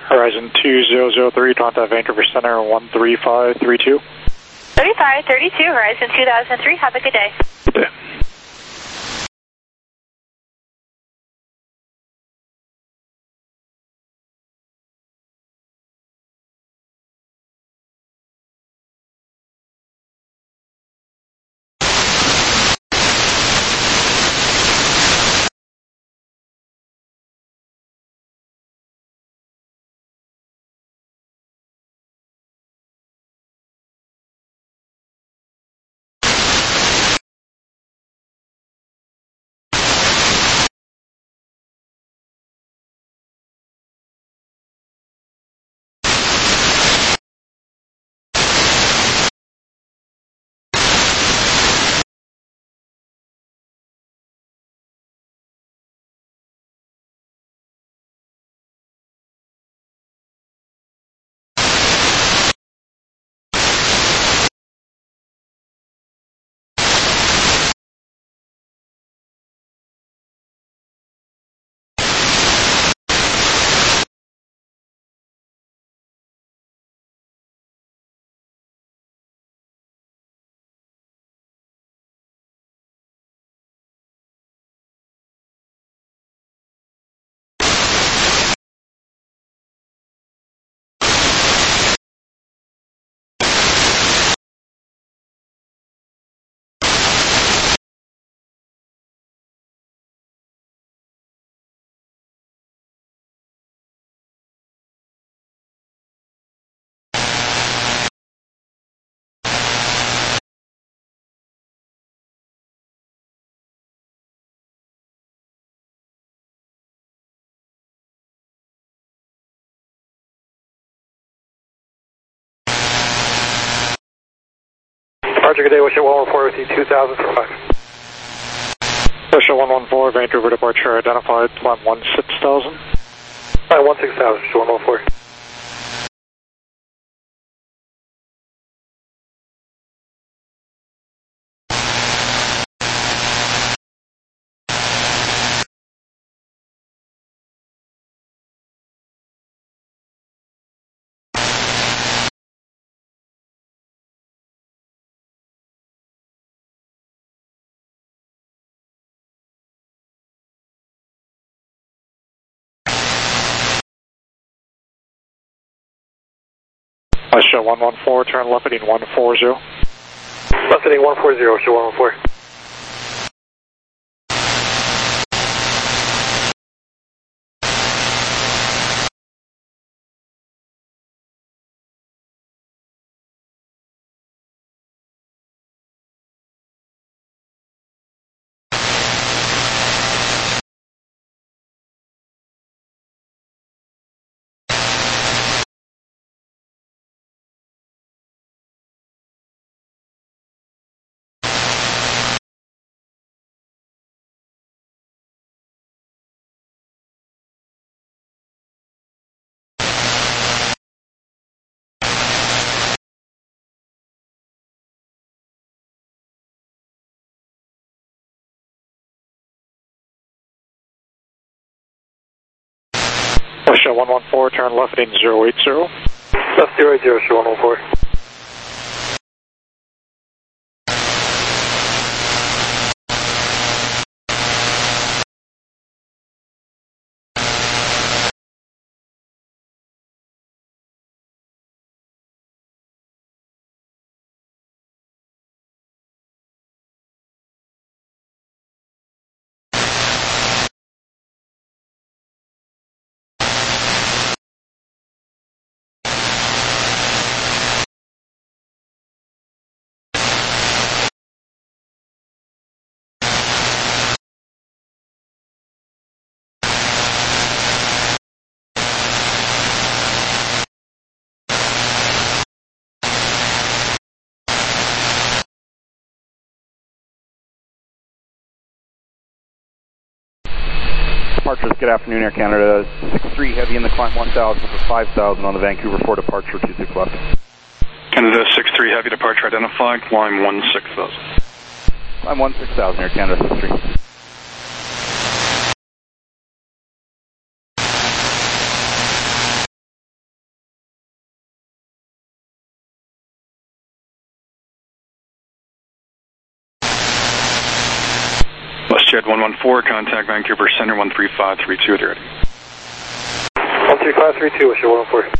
Horizon 2003, contact Vancouver Center 13532. 3532, Horizon 2003, have a good day. Good day. Departure, good day, wish you 114 with you, 2000 for 5. Russia 114, Vancouver departure identified, climb 16000. Climb 16000, wish you 114. Russia 114, turn left heading 140. Left heading 140, wish you 114. Russia 114, turn left heading 080. Left 080, wish you 114. Departures, good afternoon, Air Canada. 63 heavy in the climb 1000 for 5000 on the Vancouver for departure 26 left. Canada 63 heavy departure identified, climb 16000. Climb 16000, Air Canada 63. Jet 114, contact Vancouver Center 13532 at ready. 13532, wish you 114.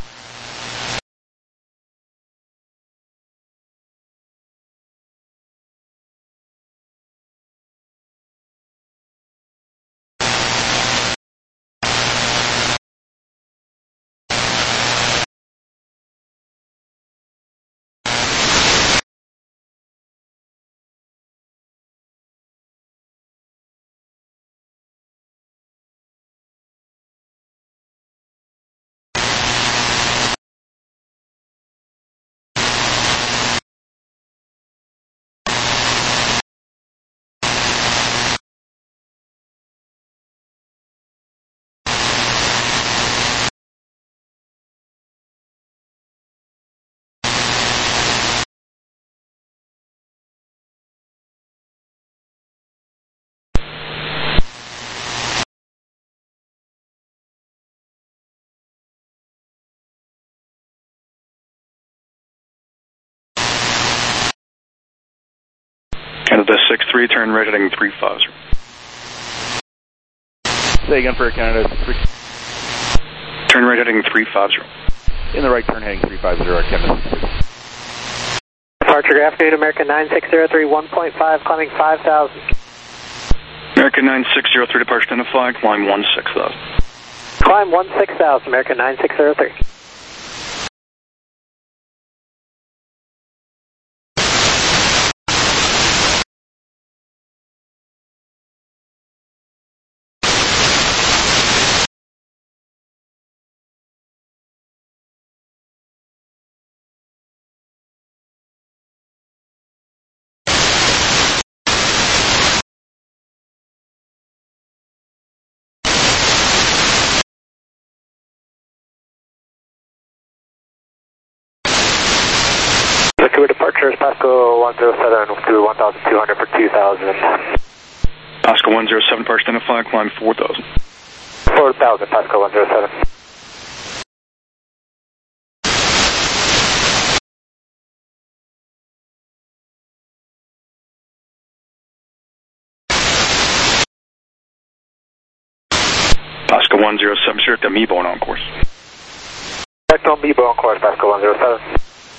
Canada 63, turn right heading 350. Say again for Canada 63. Turn right heading 350. In the right turn heading 350, Canada 63. Departure, good afternoon, American 9603, 1.5, climbing 5,000. American 9603, departure identified, climb 16,000. Climb 16,000, American 9603. Vancouver departure is Pasco 107 to 1,200 for 2,000. Pasco 107, departure identified, climb 4,000. 4,000, Pasco 107. Pasco 107, sure, to Meebo on course. Direct on Meebo on course, Pasco 107.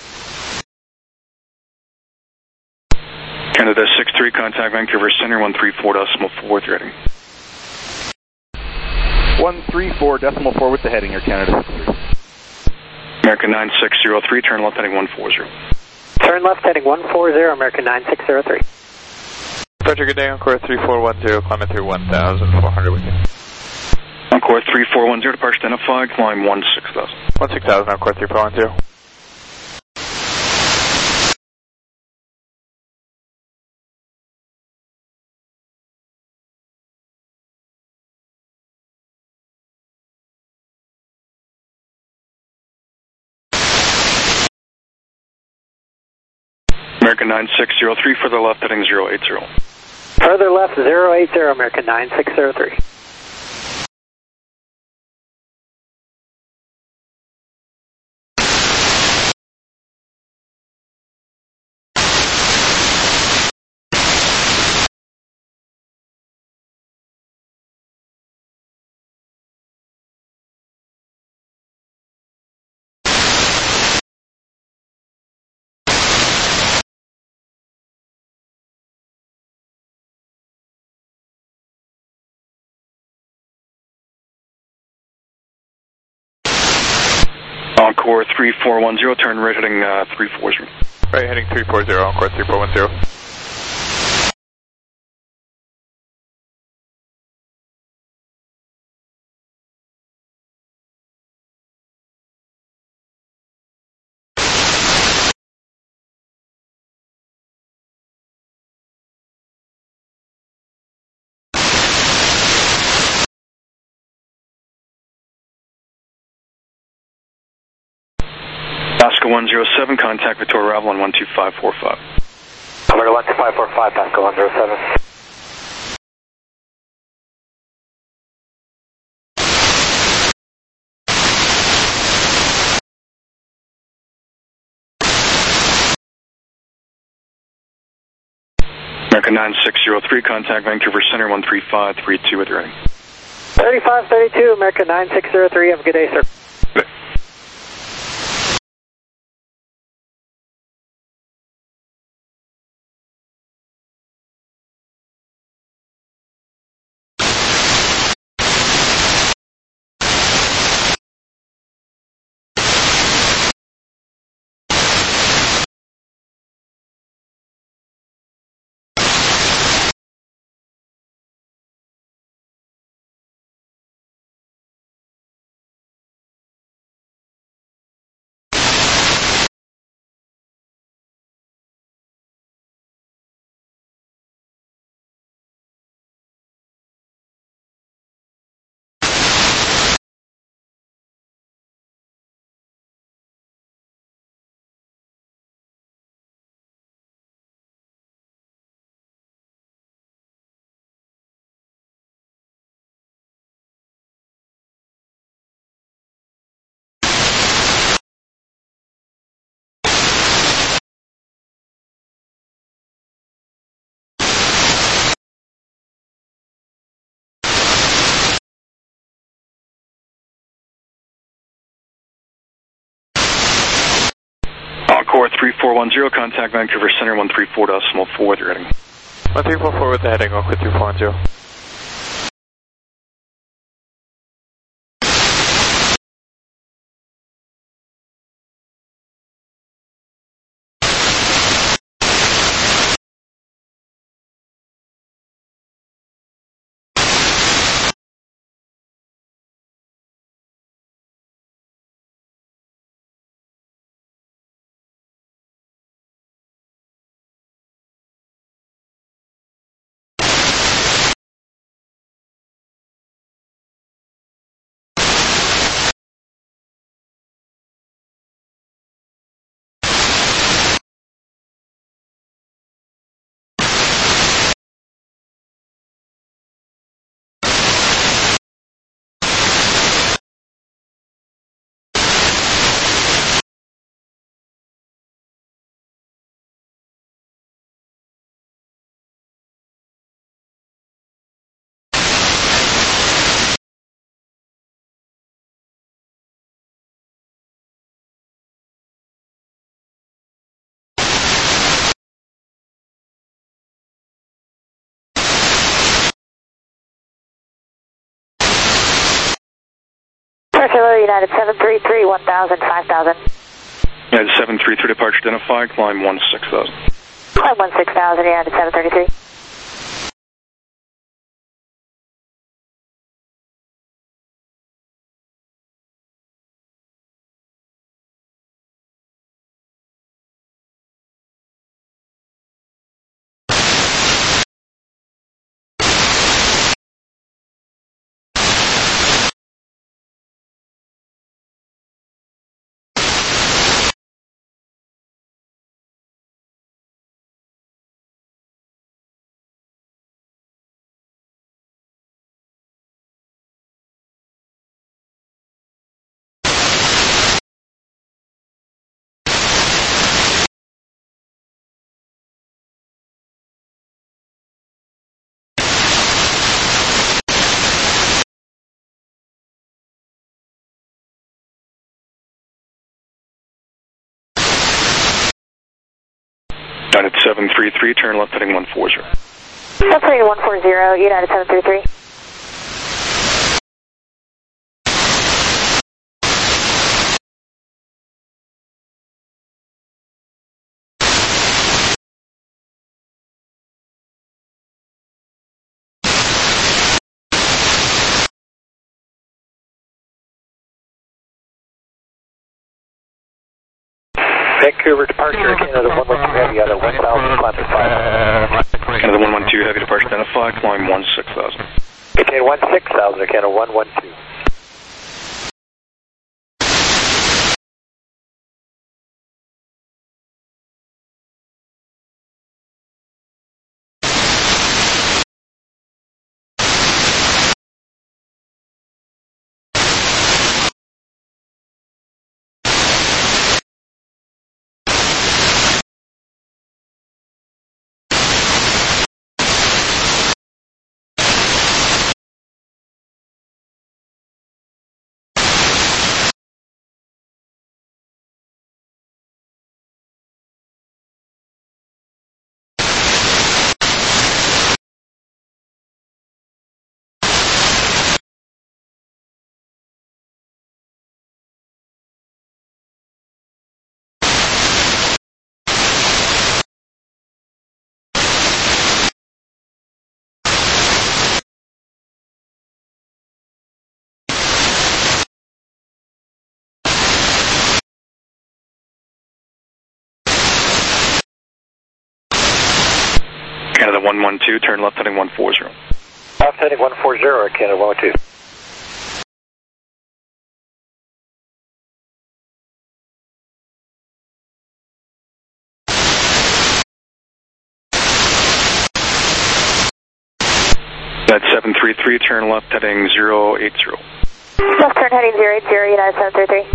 Canada 63, contact Vancouver Center 134.4 ready. 134.4 with the heading here, Canada 63. American 9603, turn left heading 140. Turn left heading 140, American 9603. Departure, good day, on course 3410, climbing through 1,400 with you. On course 3410, departure identified, climb 16,000. 16,000 on course 3410. American 9603, further left heading 080. Further left 080, American 9603. On course 3410, turn right heading 340. Right heading 340 on course 3410. Pasco 107, contact Victoria Avalon 12545. Alberta 12545, Pasco 107. American 9603, contact Vancouver Center 13532 with your heading. 3532, American 9603, have a good day, sir. Core 3410, contact Vancouver Center 134.4 with your heading. 1344 with the heading, Core 3410. Hello, United 733, 1000, 5000. United 733, departure identified, climb 16000. Climb 16000, United 733. United 733, turn left heading 140. Left heading 140, United 733. Vancouver departure, Canada 112 Heavy, out of 1000, climb to 5. Canada 112, heavy departure identified, climb 16000. Maintain 16000, Canada 112. Canada 112, turn left heading 140. Left heading 140, Air Canada 112. That's 733, turn left heading 080. Left turn heading 080, United 733.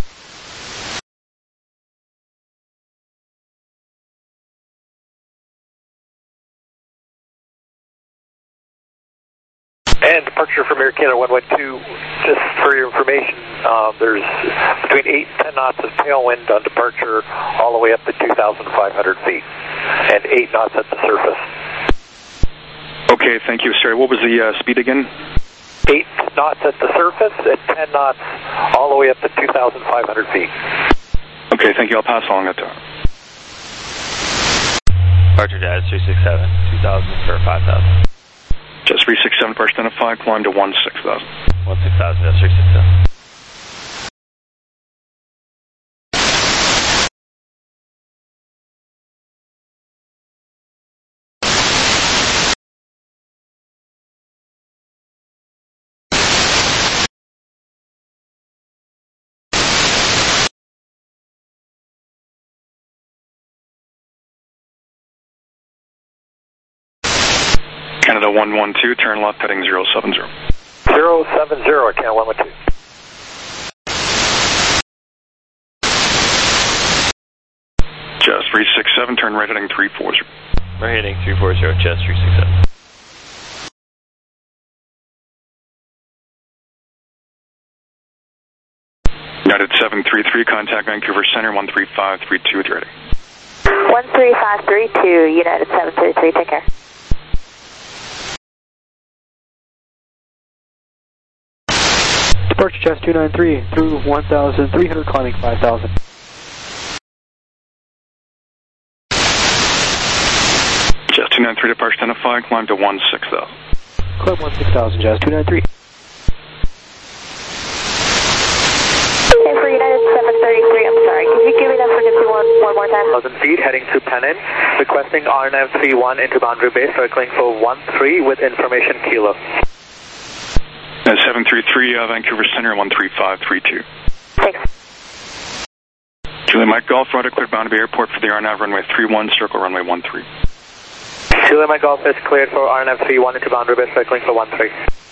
And departure from Air Canada 112, just for your information, there's between 8 and 10 knots of tailwind on departure all the way up to 2,500 feet, and 8 knots at the surface. Okay, thank you. Sorry, what was the speed again? 8 knots at the surface and 10 knots all the way up to 2,500 feet. Okay, thank you. I'll pass along that time. Departure Jazz 367, 2,000 for 5,000. Jazz 367, departure identified, climb to 16,000. 16,000, Jazz 367. Canada 112, turn left heading 070. 070, Canada 112. Jazz 367, turn right heading 340. We're heading 340, Jazz 367. United 733, contact Vancouver Center 13532 with ready. 13532, United 733, take care. Departure Jazz 293 through 1,300, climbing 5,000. Jazz 293, departure identified, climb to 16,000. Climb 16,000, Jazz 293. And for United 733, I'm sorry, could you give me that frequency one more time? 1,000 feet, heading to Penang, requesting RNAV 31 into boundary base, circling for 13 with information kilo. 733, Vancouver Center 13532. Thanks. Julie Mike Golf, rudder cleared boundary airport for the RNAV runway 31, circle runway 13. Julie Mike Golf is cleared for RNAV 31 into boundary base, circling for 13.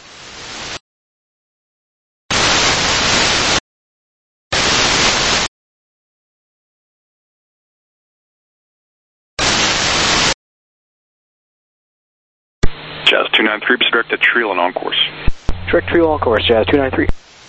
Jazz 293, direct to Triel and on course. Direct Triel on course, Jazz 293.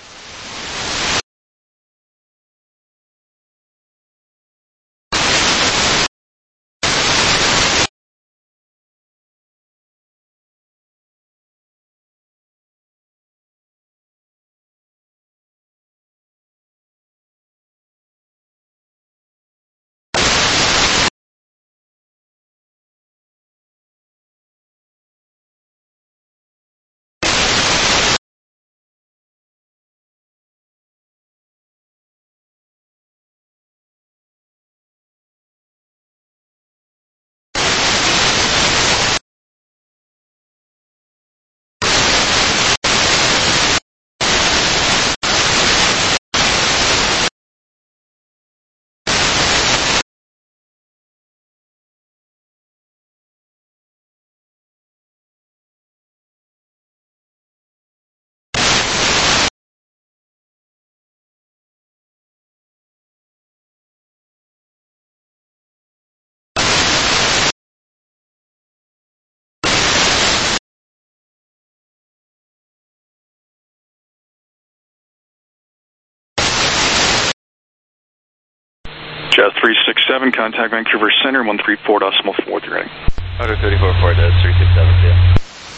Jazz 367, contact Vancouver Center 134.4 with ready. Order 34-4, Jazz 367, yeah.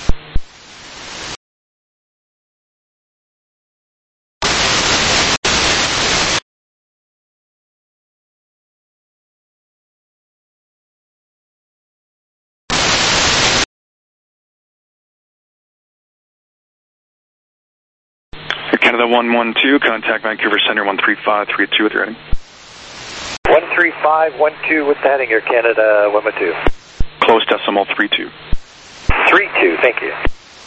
Canada 112, contact Vancouver Center 13532 with ready. 13512 with the heading, Air Canada 112. Close decimal 32. 32, thank you.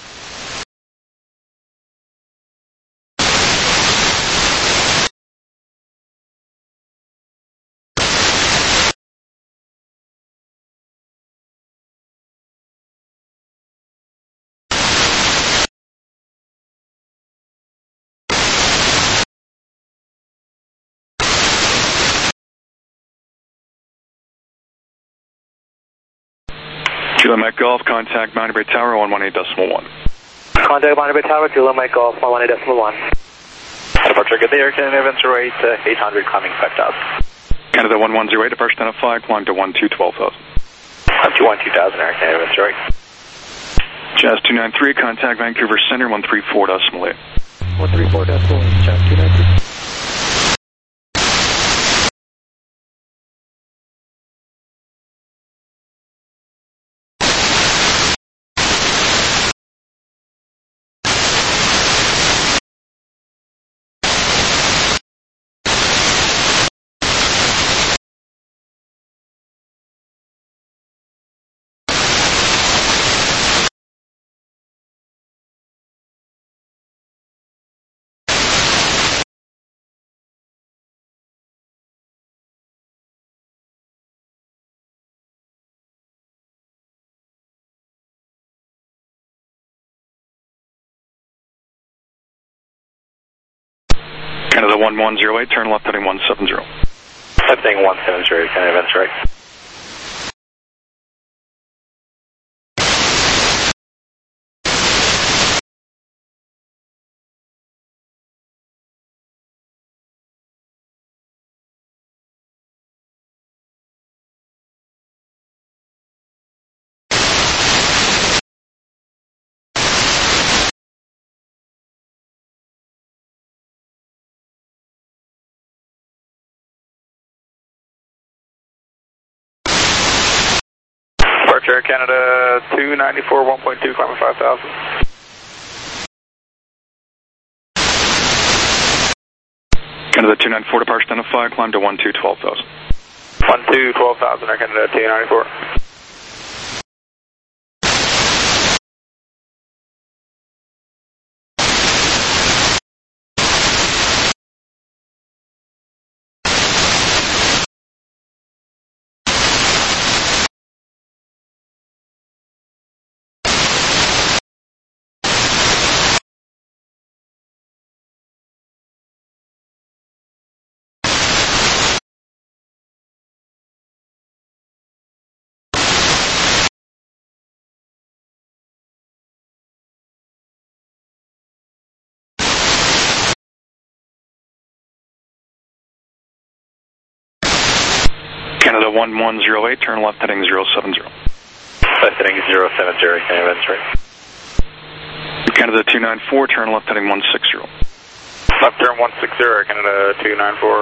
Juliet Mike Golf, contact Boundary Bay Tower 118.1. Contact Boundary Bay Tower, Juliet Mike Golf, 118.1. Departure good day, Air Canada Events 08, 800, climbing 5,000. Canada 1108, departure identified, climb to 12,000. Climb to 12,000, Air Canada Events 08. Jazz 293, contact Vancouver Center 134.8. 134.8, Jazz 293. Canada 1108, turn left heading 170. Left heading 170, Canada Events right. Air Canada 294, 1.2, climbing 5,000. Canada 294, departure identified, climb to 12,000. 12,000, Air Canada 294. Canada 1108, turn left heading 070. Left heading 070, Canada Events right. Canada 294, turn left heading 160. Left turn 160, Air Canada 294.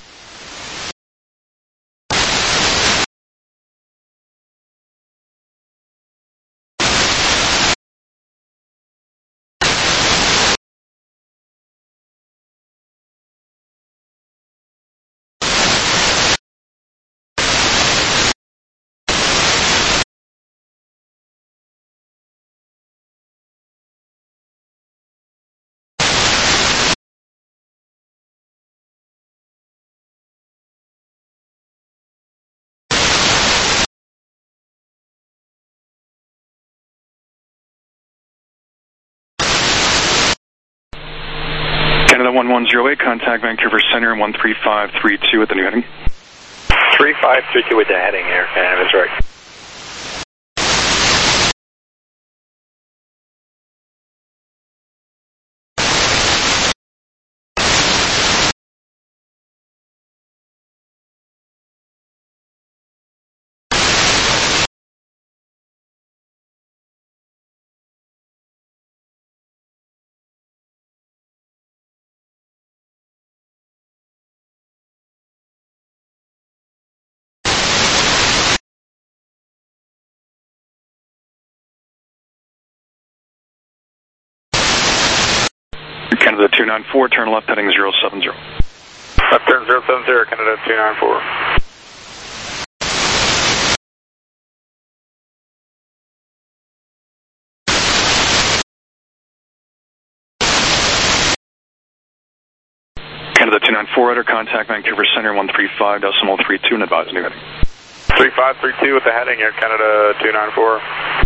Canada 1108, contact Vancouver Center 13532 at the new heading. 3532 with the heading, Air Canada Events right. Canada 294, turn left heading 070. Left turn 070, Canada 294. Canada 294 rudder, contact Vancouver Center 135.32 and advise new heading. 3532 with the heading, Air Canada 294.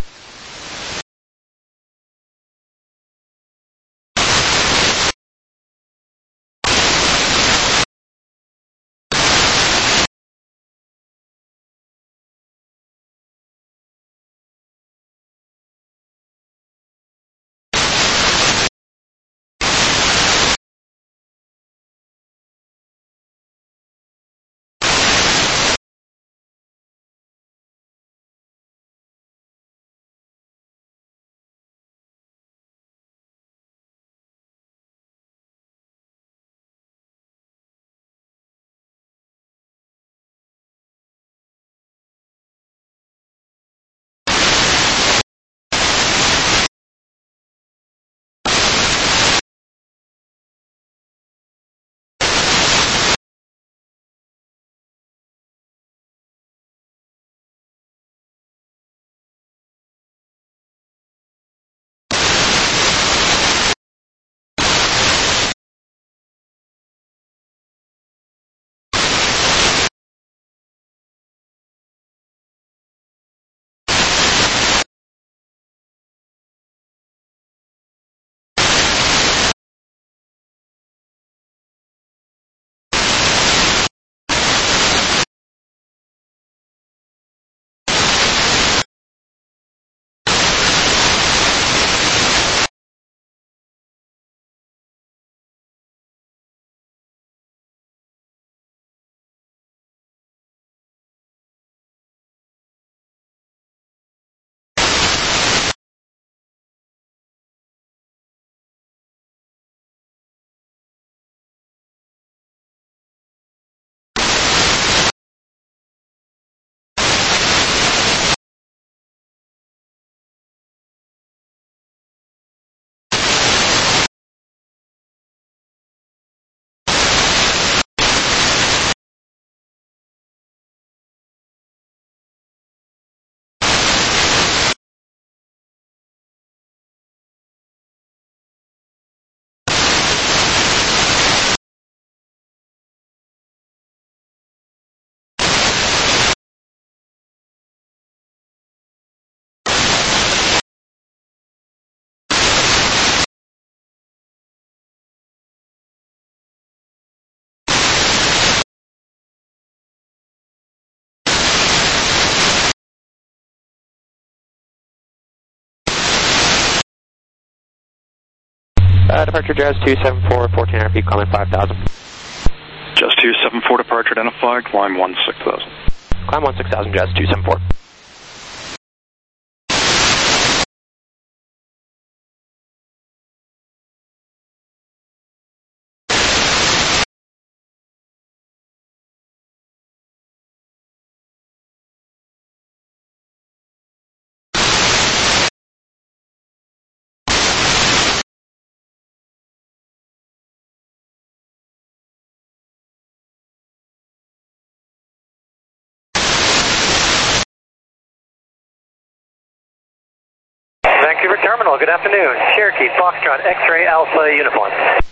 Departure Jazz 274, 1400 feet, climb 5000. Jazz 274 departure identified, climb 16,000. Climb 16,000, Jazz 274. Vancouver Terminal, good afternoon. Cherokee, Foxtrot, X-Ray, Alpha, Uniform.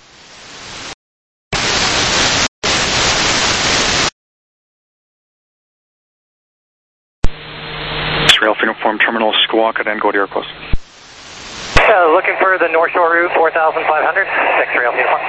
X-Ray Alpha Uniform Terminal, Squawka, and go to your request. Looking for the North Shore route 4500, X-Ray Alpha Uniform.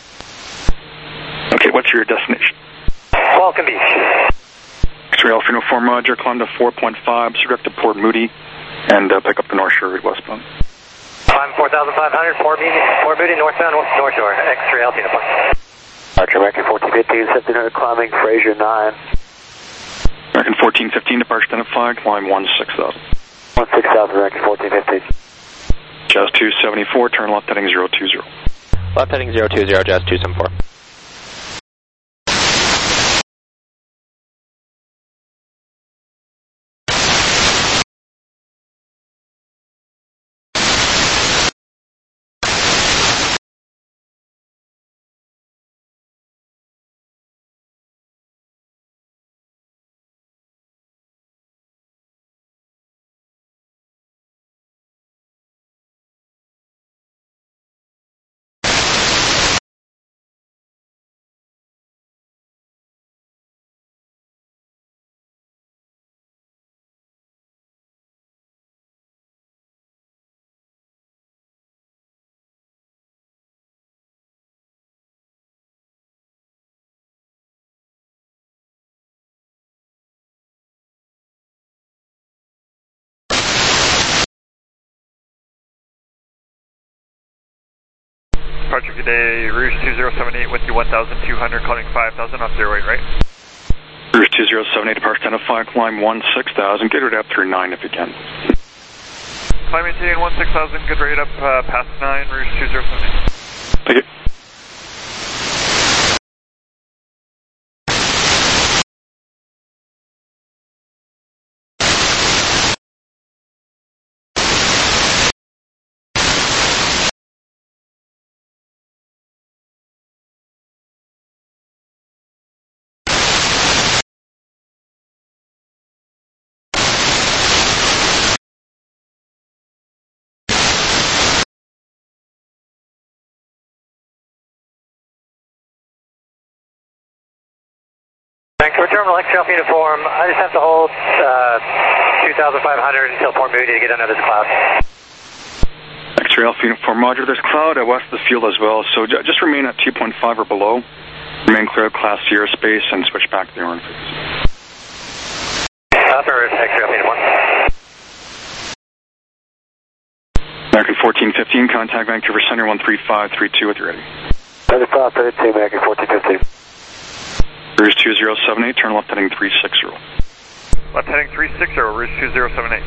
Okay, what's your destination? Falcon Beach. X-Ray Alpha Uniform, Roger, climb to 4.5, direct to Port Moody, and pick up the North Shore route westbound. Climb 4500, Port Moody, northbound, North Shore, X-Ray Alpha Uniform. Archer American 1415, 1700, climbing Fraser 9. American 1415, departure identified, climb 16,000. 16,000, American 1415. Jazz 274, turn left heading 020. Left heading 020, Jazz 274. departure today, Rouge 2078 with you 1,200, climbing 5,000 off 08, right? Rouge 2078, departure 10-5, climb 16,000, get it up through 9 if you can. Climb maintaining 16,000, good rate up past 9, Rouge 2078. Thank you. Vancouver Terminal, X-Trail uniform. I just have to hold 2,500 until Port Moody to get under this cloud. X-ray Alpha Uniform, Roger. There's cloud west of the field as well, so just remain at 2.5 or below. Remain clear of Class C airspace and switch back to the Orange. X-ray Alpha Uniform. American 1415, contact Vancouver Center 13532 with you ready. 3532, American 1415. Rouge 2078, turn left heading 360. Left heading 360, Rouge 2078.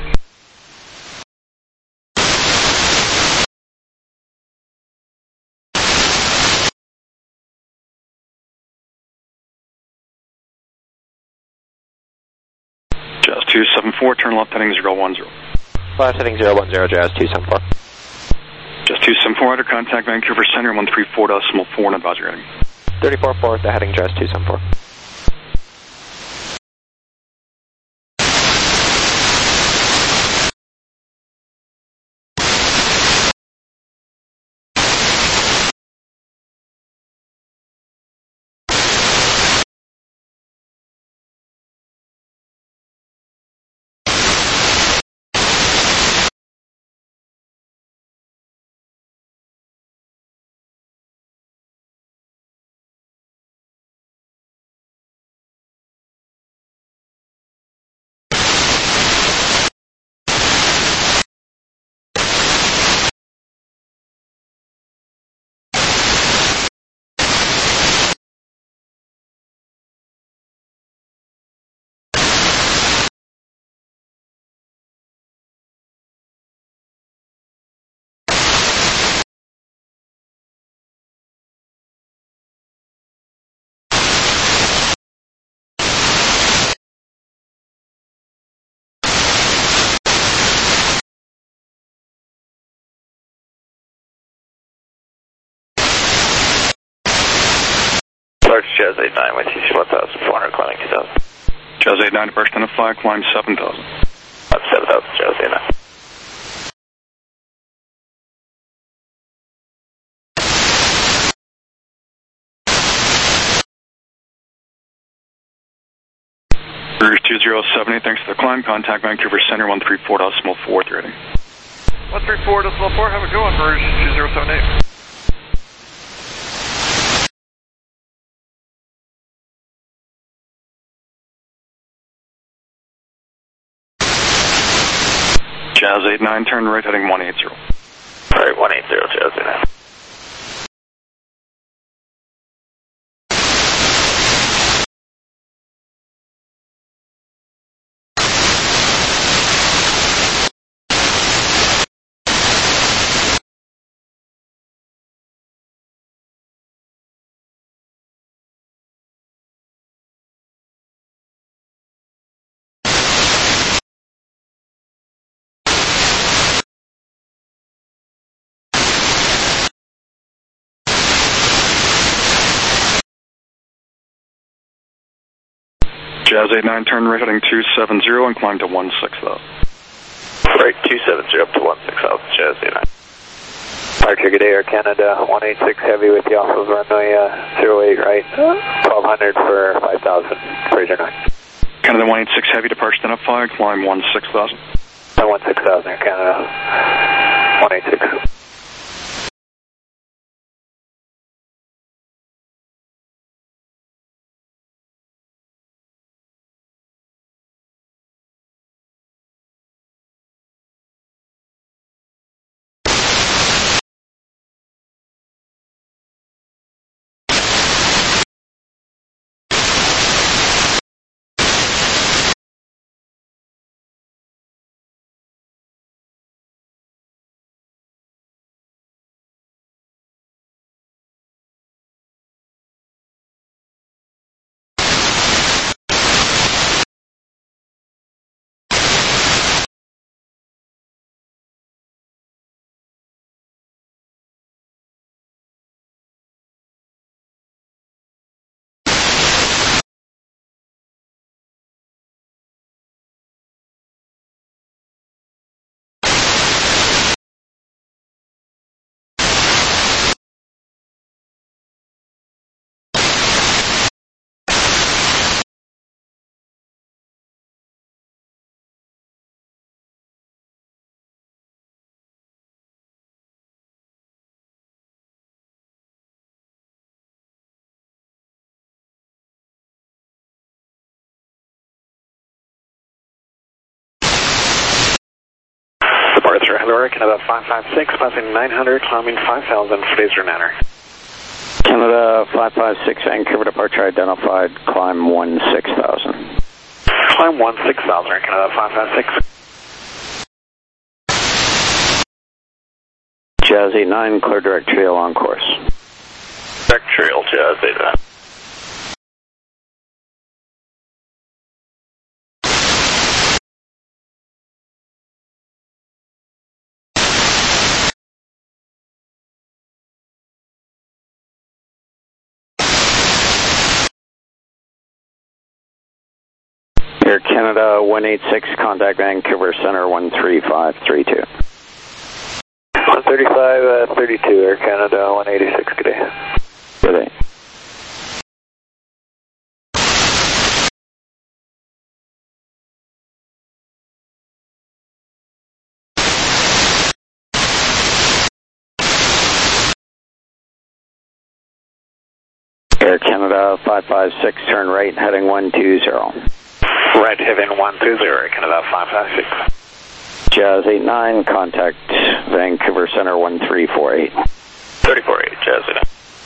Jazz 274, turn left heading 010. Left heading 010, Jazz 274. Jazz 274, under contact Vancouver Center 134.4 and advisory heading. 34-4, the heading Jazz 274. Large Jazz 89 with you 1,400, climbing 2,000. Jazz 89, departure 10-5, climb 7,000. That's 7,000, Jazz 89. Rouge 2078, thanks for the climb, contact Vancouver Center 134.4 ready. 134.4, have a go on Rouge 2078. Jazz 89, turn right heading 180. Alright, 180, Jazz 89. Jazz 89, turn right heading 270 and climb to 16,000. Right, 270 up to 16,000, Jazz 89. Departure, good day, Air Canada, 186 heavy with you off of runway 08, right? 1,200 for 5,000, Fraser 9. Canada 186 heavy, departure 10-5, climb 16,000. 16,000, Air Canada, 186. Arthur, hello, Canada 556, passing 900, climbing 5,000, Fraser Manor. Canada 556, Vancouver departure identified, climb 16,000. Climb 16,000, Canada 556. Jazz 89, clear direct trail on course. Direct trail, Jazz 89. Air Canada 186, contact Vancouver Center 13532. 135, 32, Air Canada 186, good day. Good day. Air Canada 556, turn right, heading 120. Right, heading 120, Air Canada 556. Jazz 89, contact Vancouver Center 1348. 348, Jazz 89.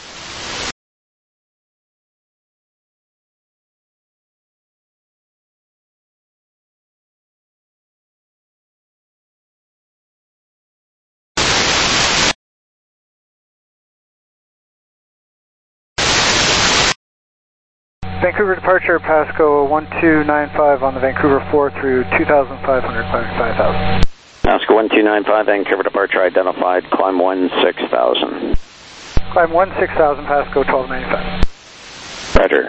Vancouver departure, Pasco 1295 on the Vancouver 4 through 2,500, climbing 5,000. Pasco 1295, Vancouver departure identified, climb 16,000. Climb 16,000, Pasco 1295. Roger.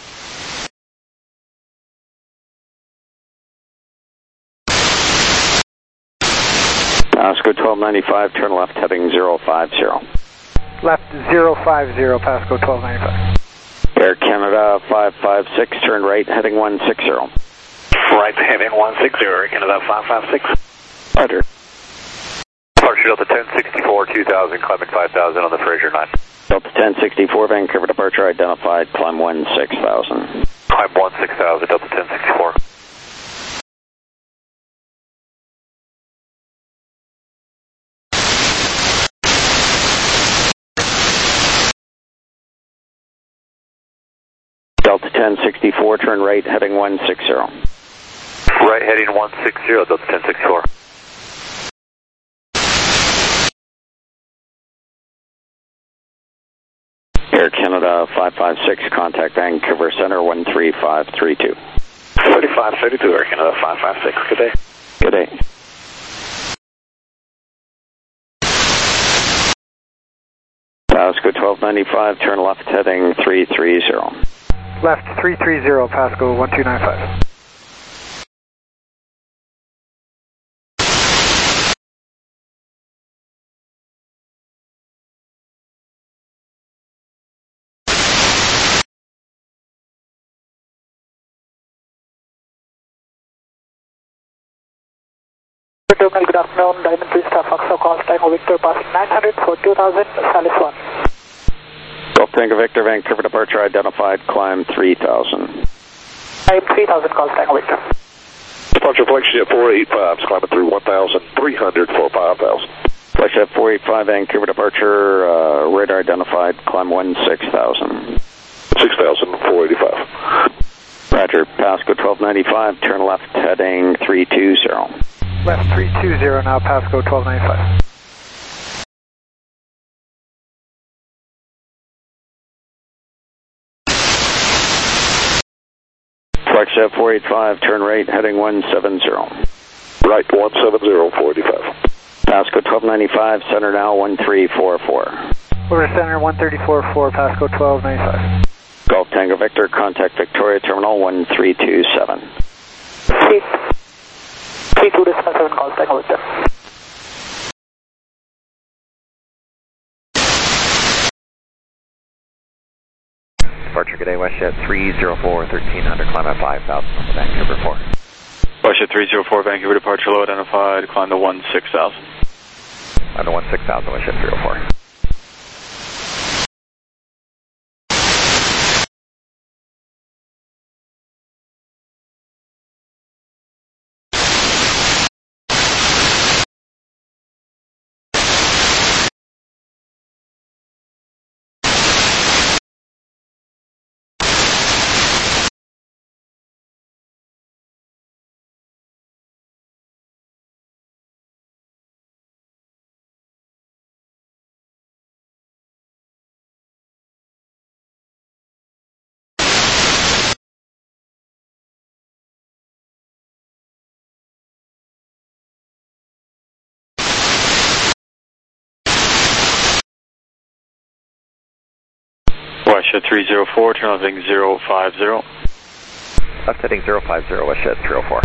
Pasco 1295, turn left heading 050. Left 050, Pasco 1295. Air Canada 556, turn right heading 160. Right, heading 160, Air Canada 556. Roger. Departure Delta 1064, 2000, climbing 5,000 on the Fraser 9. Delta 1064, Vancouver departure identified, climb 16,000. Climb 16,000, Delta 1064. Delta 1064, turn right heading 160. Right, heading 160, Delta 1064. Air Canada 556, contact Vancouver Center 13532. 3532, Air Canada 556, good day. Good day. Pasco 1295, turn left heading 330. Left 330, Pasco 1295. Terminal, good afternoon. Diamond 3 Star Foxtrot, call Tango Victor, passing 900 for 2,000, Salis 1. Golf Tango Victor, Vancouver departure identified, climb 3,000. Climb 3,000, call Tango Victor. Departure Flexjet 485, climbing through 1,300 for 5,000. Flexjet 485, Vancouver departure, radar identified, climb 16,000. 6,485. Roger, Pasco 1295, turn left heading 320. Left 320 now, Pasco 1295. Flexjet 485, turn right heading 170. Right, 170, 485. Pasco 1295, center now 1344. Over center 134.4, Pasco 1295. Golf Tango Victor, contact Victoria Terminal 1327. 32.7, call Tango Victor. Departure, good day, WestJet 304, 1300, climb at 5,000 on the Vancouver 4. WestJet 304, Vancouver departure low identified, climb to 16,000. On the 16,000, WestJet 304. Westshed 304, turn left heading 050. Left heading 050, Westshed 304.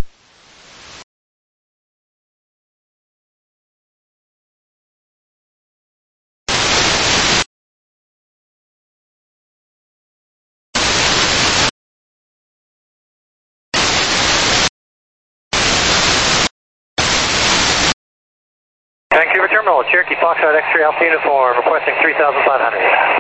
Vancouver Terminal, Cherokee Foxtrot X-ray Alpha uniform, requesting 3,500.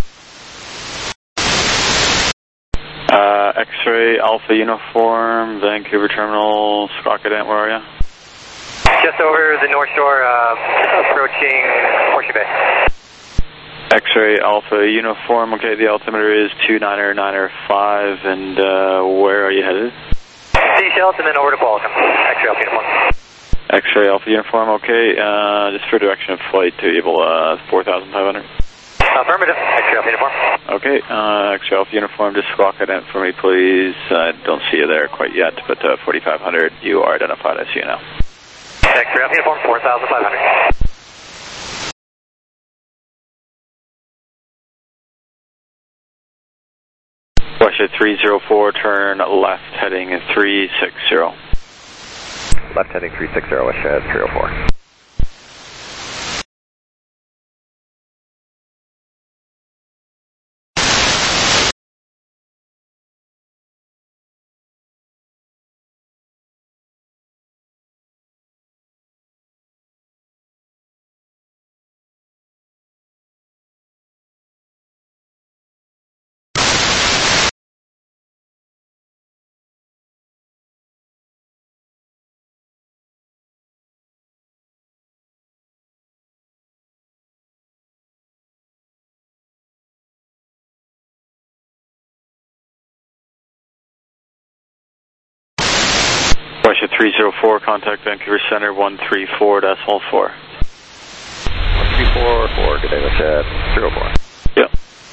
X-ray Alpha uniform, Vancouver Terminal, Scott Cadet, where are you? Just over the North Shore, approaching Horseshoe Bay. X-ray Alpha uniform, okay, the altimeter is 29905, and where are you headed? Seychelles and then over to Qualicum, X-ray Alpha uniform. X-ray Alpha uniform, okay, just for direction of flight to Able 4,500. Affirmative, X-ray Alpha uniform. Okay, X-ray Alpha uniform, just squawk it in for me, please. I don't see you there quite yet, but 4,500, you are identified. I see you now. X-ray Alpha uniform, 4,500. Westshed 304, turn left heading 360. Left heading 360, Westshed 304. Westshed 304, contact Vancouver Center 134.4. 134, good day, Westshed 304. Yep.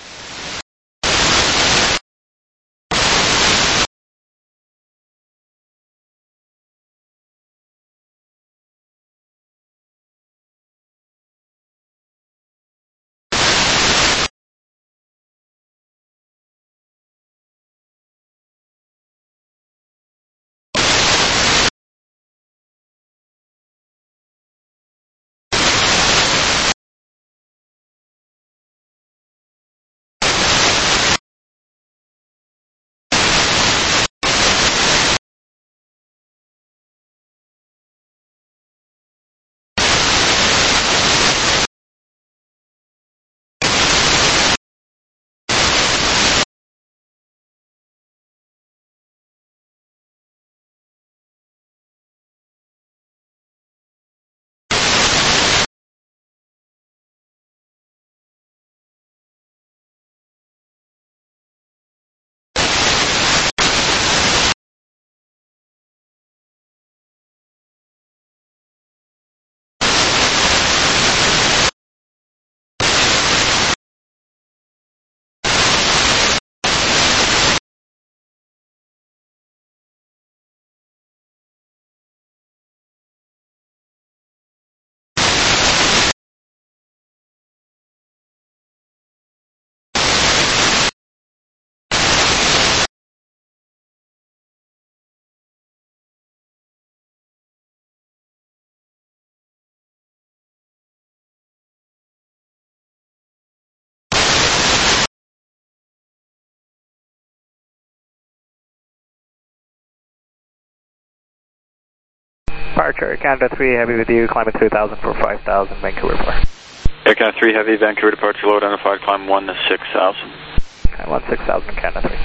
Departure, Canada 3 Heavy with you, climb at 2000 for 5000, Vancouver 4. Air Canada 3 Heavy, Vancouver departure, low identified, climb 16000. Okay, 16,000, Canada 3.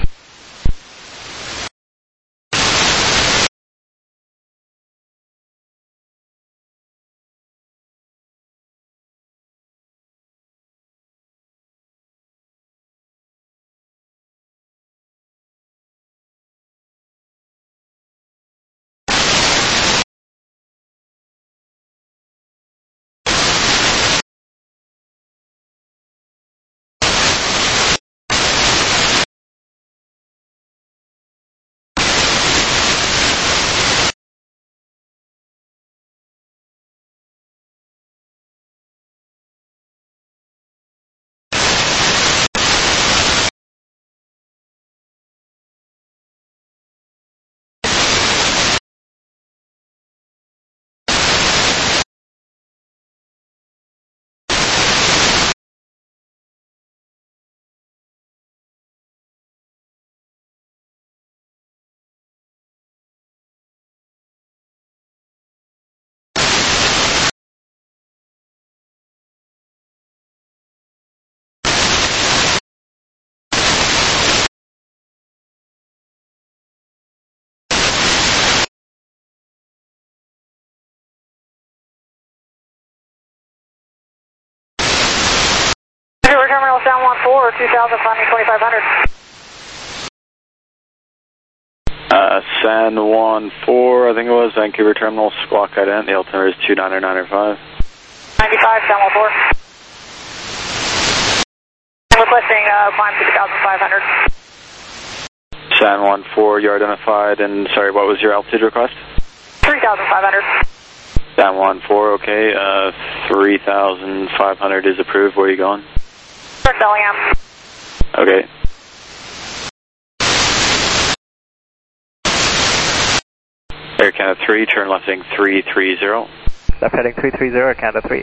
Vancouver Terminal, San Juan 4, 2000, climbing 2500. San Juan 4, I think it was, Vancouver Terminal, squawk ident, the altimeter is 29905. 95, San Juan 4. I'm requesting climb to 2500. San Juan 4, you're identified, and sorry, what was your altitude request? 3500. San Juan 4, okay, 3,500 is approved, where are you going? North Bellingham. Okay. Air Canada 3, turn left heading 330. Left heading 330, Canada 3.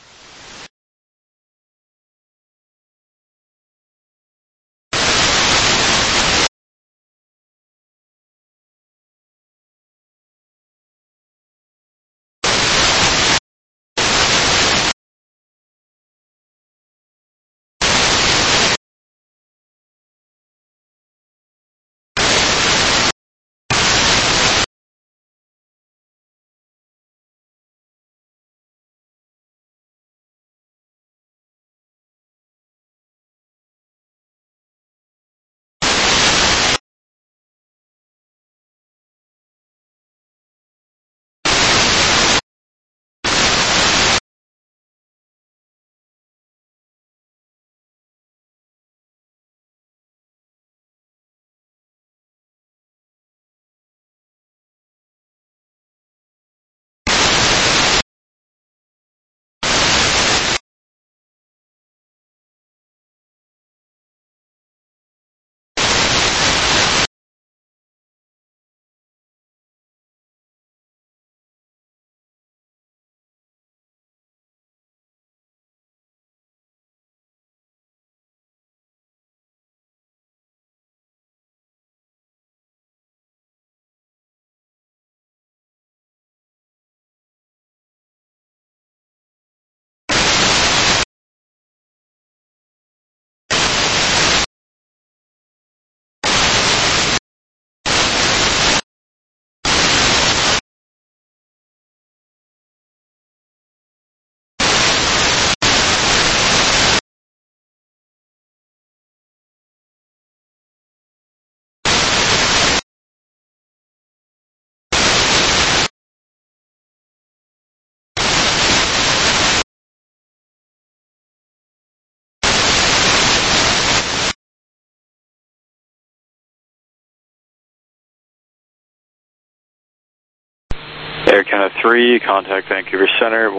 Air Canada 3, contact Vancouver Center,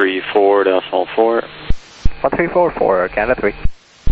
134.4. 1344, Canada 3.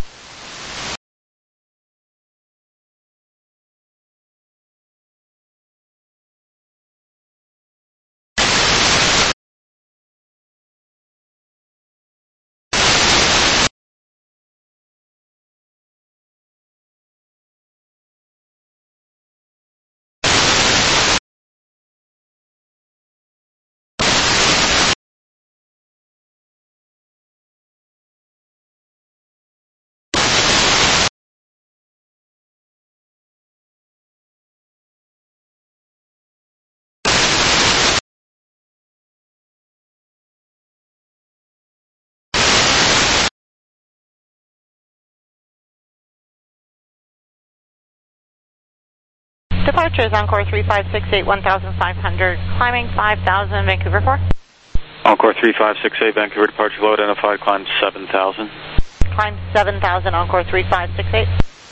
Departure is Encore 3568, 1500, climbing 5000, Vancouver 4. Encore 3568, Vancouver departure low identified, climb 7000. Climb 7000, Encore 3568.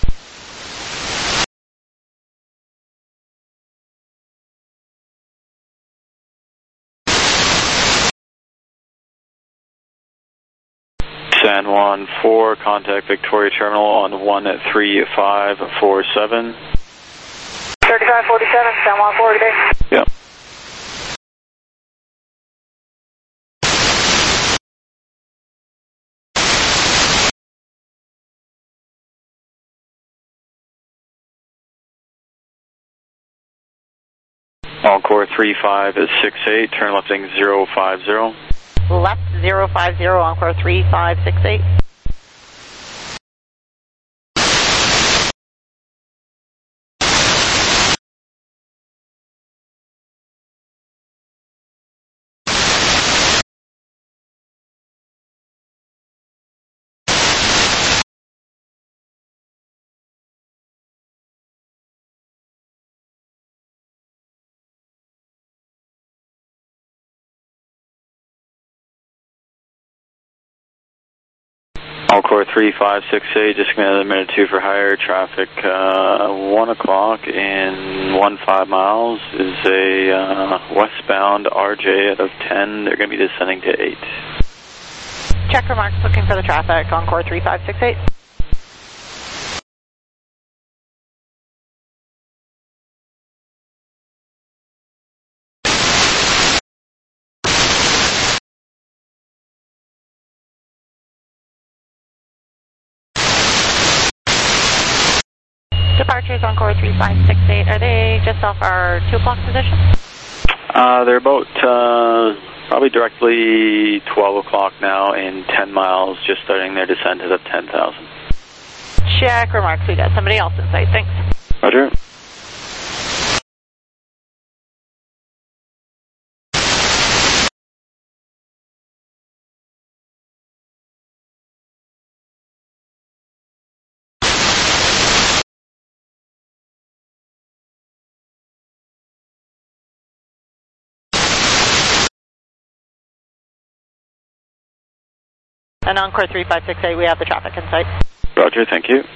San Juan 4, contact Victoria Terminal on 13547. 3547, San Juan 4 today. Yep. Encore 3568, turn left heading 050. Left 050, Encore 3568. Encore 3568, just coming out of the minute 2 for higher traffic. 1 o'clock in 15 miles is a westbound RJ out of 10. They're going to be descending to 8. Check remarks, looking for the traffic. Encore 3568. Departures Encore 3568. Are they just off our 2 o'clock position? They're about probably directly 12 o'clock now in 10 miles, just starting their descent at 10,000. Check remarks. We got somebody else in sight. Thanks. Roger. And Encore 3568, we have the traffic in sight. Roger, thank you.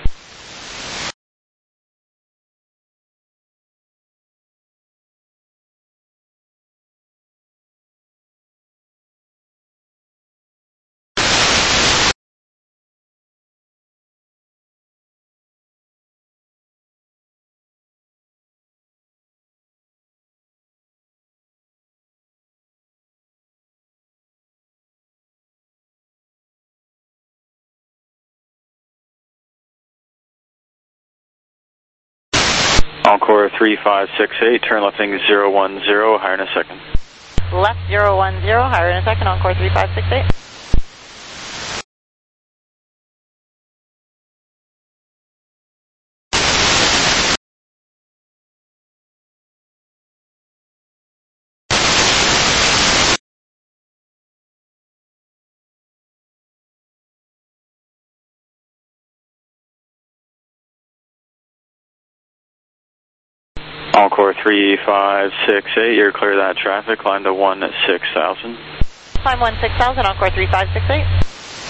Encore 3568, turn left heading 010, higher in a second. Left 010, higher in a second, Encore 3568. Encore 3568, you're clear of that traffic, climb to 16,000. Climb 16,000, Encore 3568.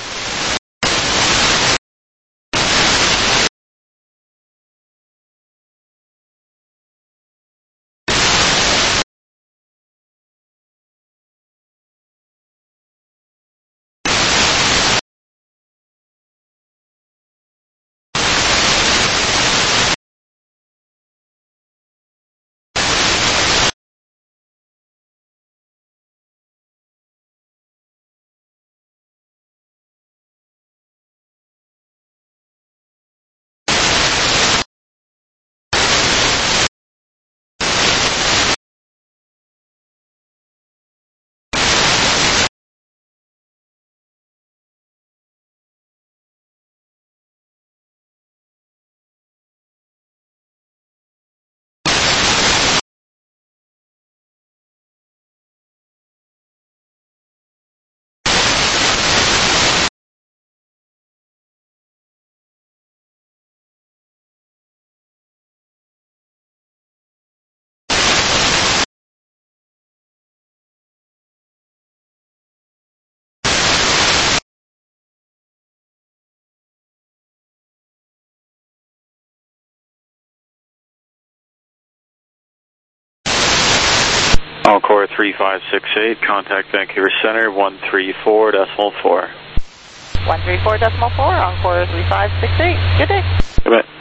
Encore 3568, contact Vancouver Center 134.4. 134.4, Encore 3568. Good day. Goodbye.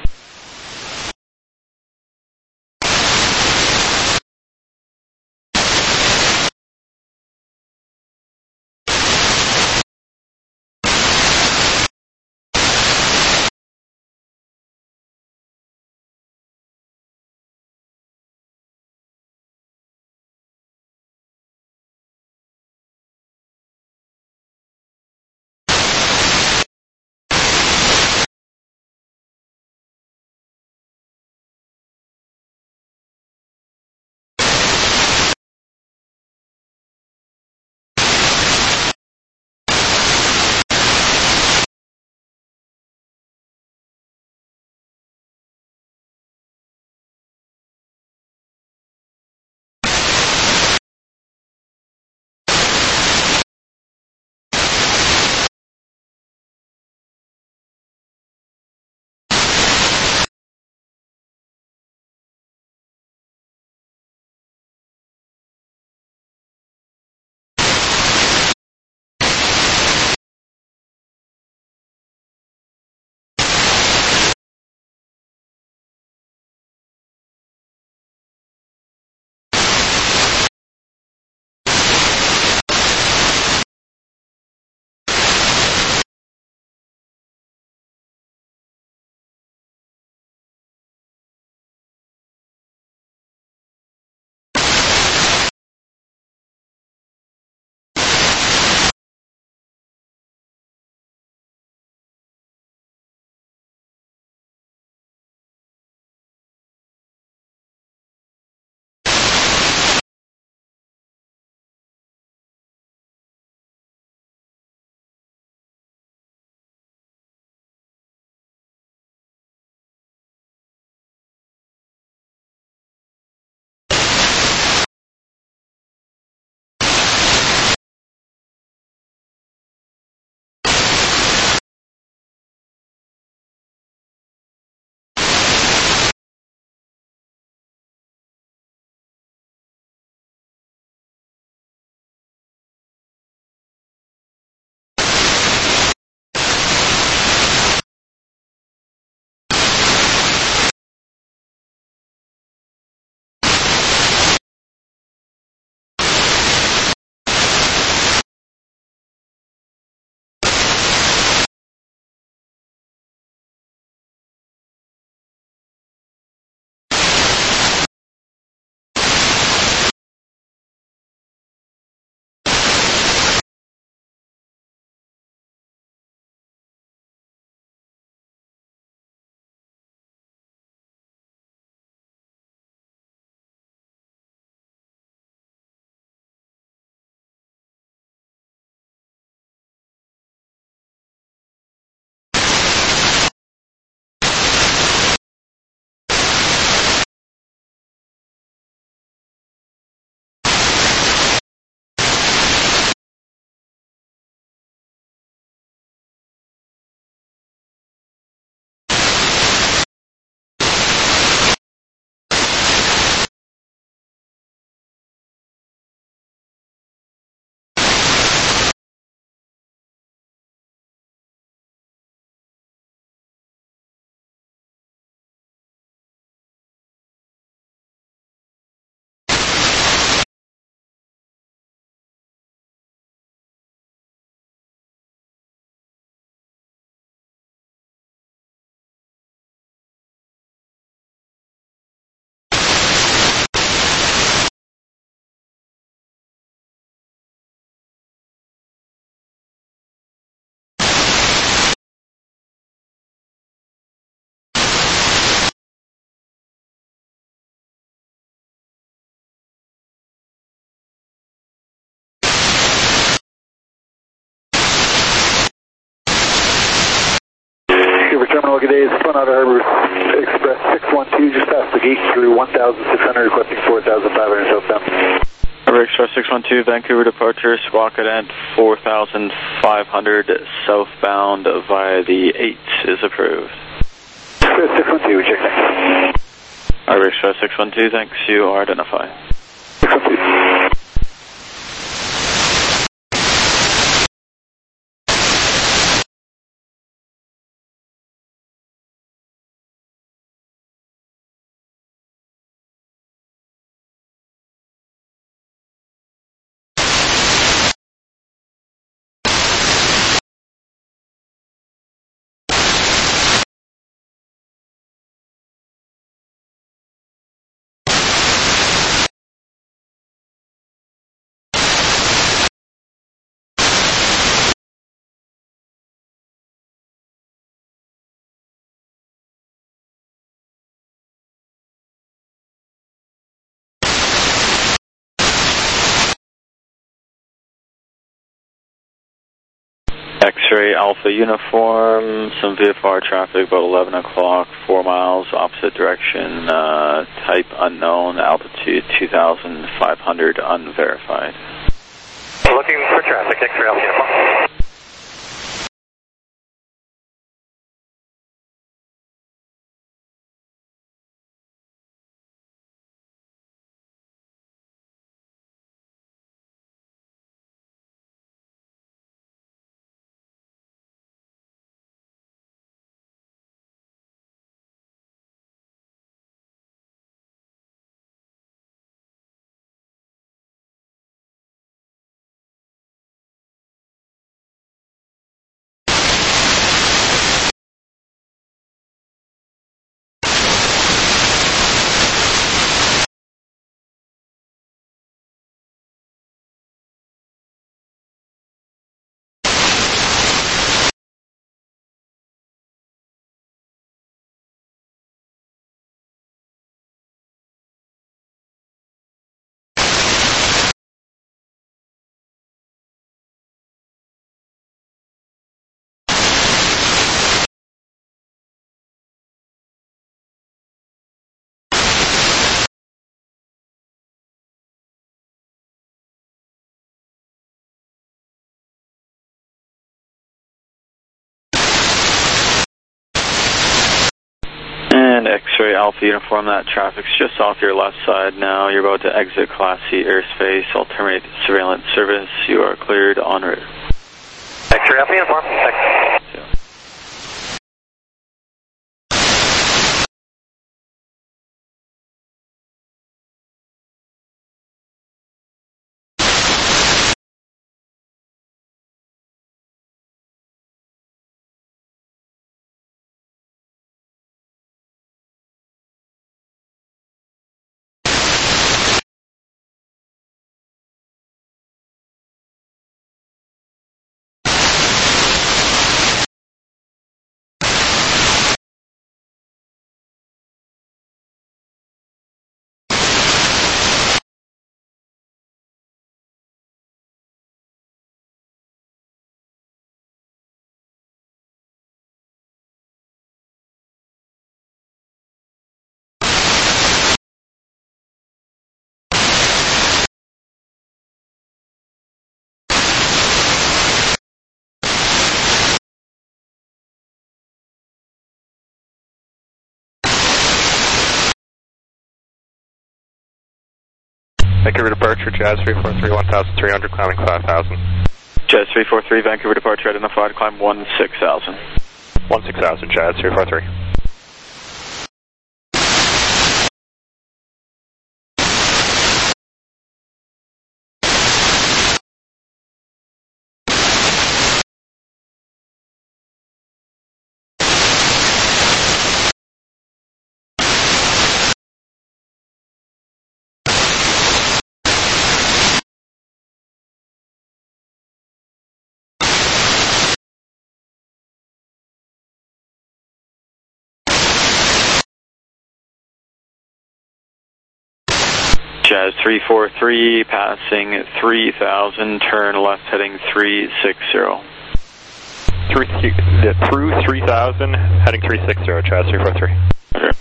Terminal, good day. It's Fun Outer Harbor Express 612, just past the gate through 1,600, requesting 4,500 southbound. Harbor Express 612, Vancouver departure, squawk at 4,500 southbound via the 8 is approved. Express 612, we check next. Harbor Express 612, thanks, you are identified. 612. X-ray Alpha Uniform, some VFR traffic about 11 o'clock, 4 miles, opposite direction, type unknown, altitude 2,500, unverified. Looking for traffic, X-ray Alpha Uniform. And X-ray Alpha Uniform, that traffic's just off your left side now. You're about to exit Class C airspace. I'll terminate surveillance service. You are cleared en route. X-ray Alpha Uniform. Thanks. Vancouver departure, Jazz 343, 1,300, climbing 5,000. Jazz 343, Vancouver departure identified, climb 16,000. 16,000, Jazz 343. Jazz 343, passing 3,000, turn left heading 360. through 3000, heading 360, Chaz 343. Okay.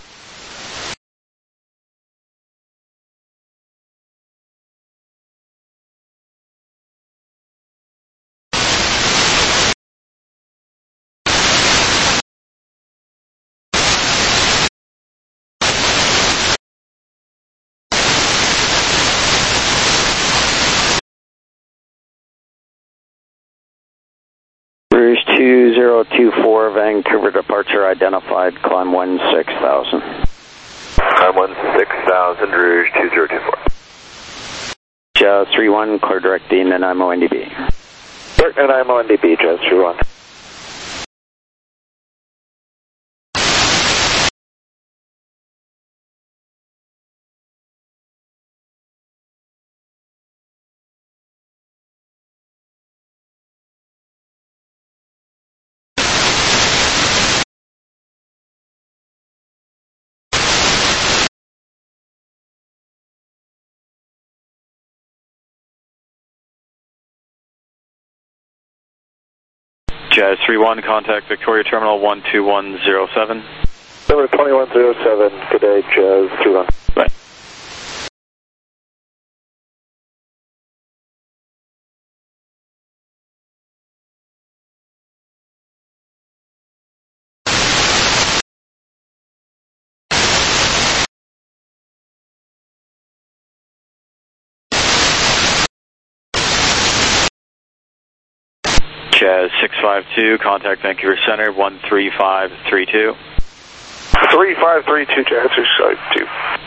Rouge 2024, Vancouver departure identified, climb 16,000. Climb 16,000, Rouge 2024. Jazz 31, clear directing and IMO NDB. Clear and IMO NDB, Jazz 31. Jazz 31, contact Victoria Terminal 12107. Number 2107, good day, Jazz 31. Bye. Jazz 652, contact Vancouver Center 13532. 3532, Jazz 652.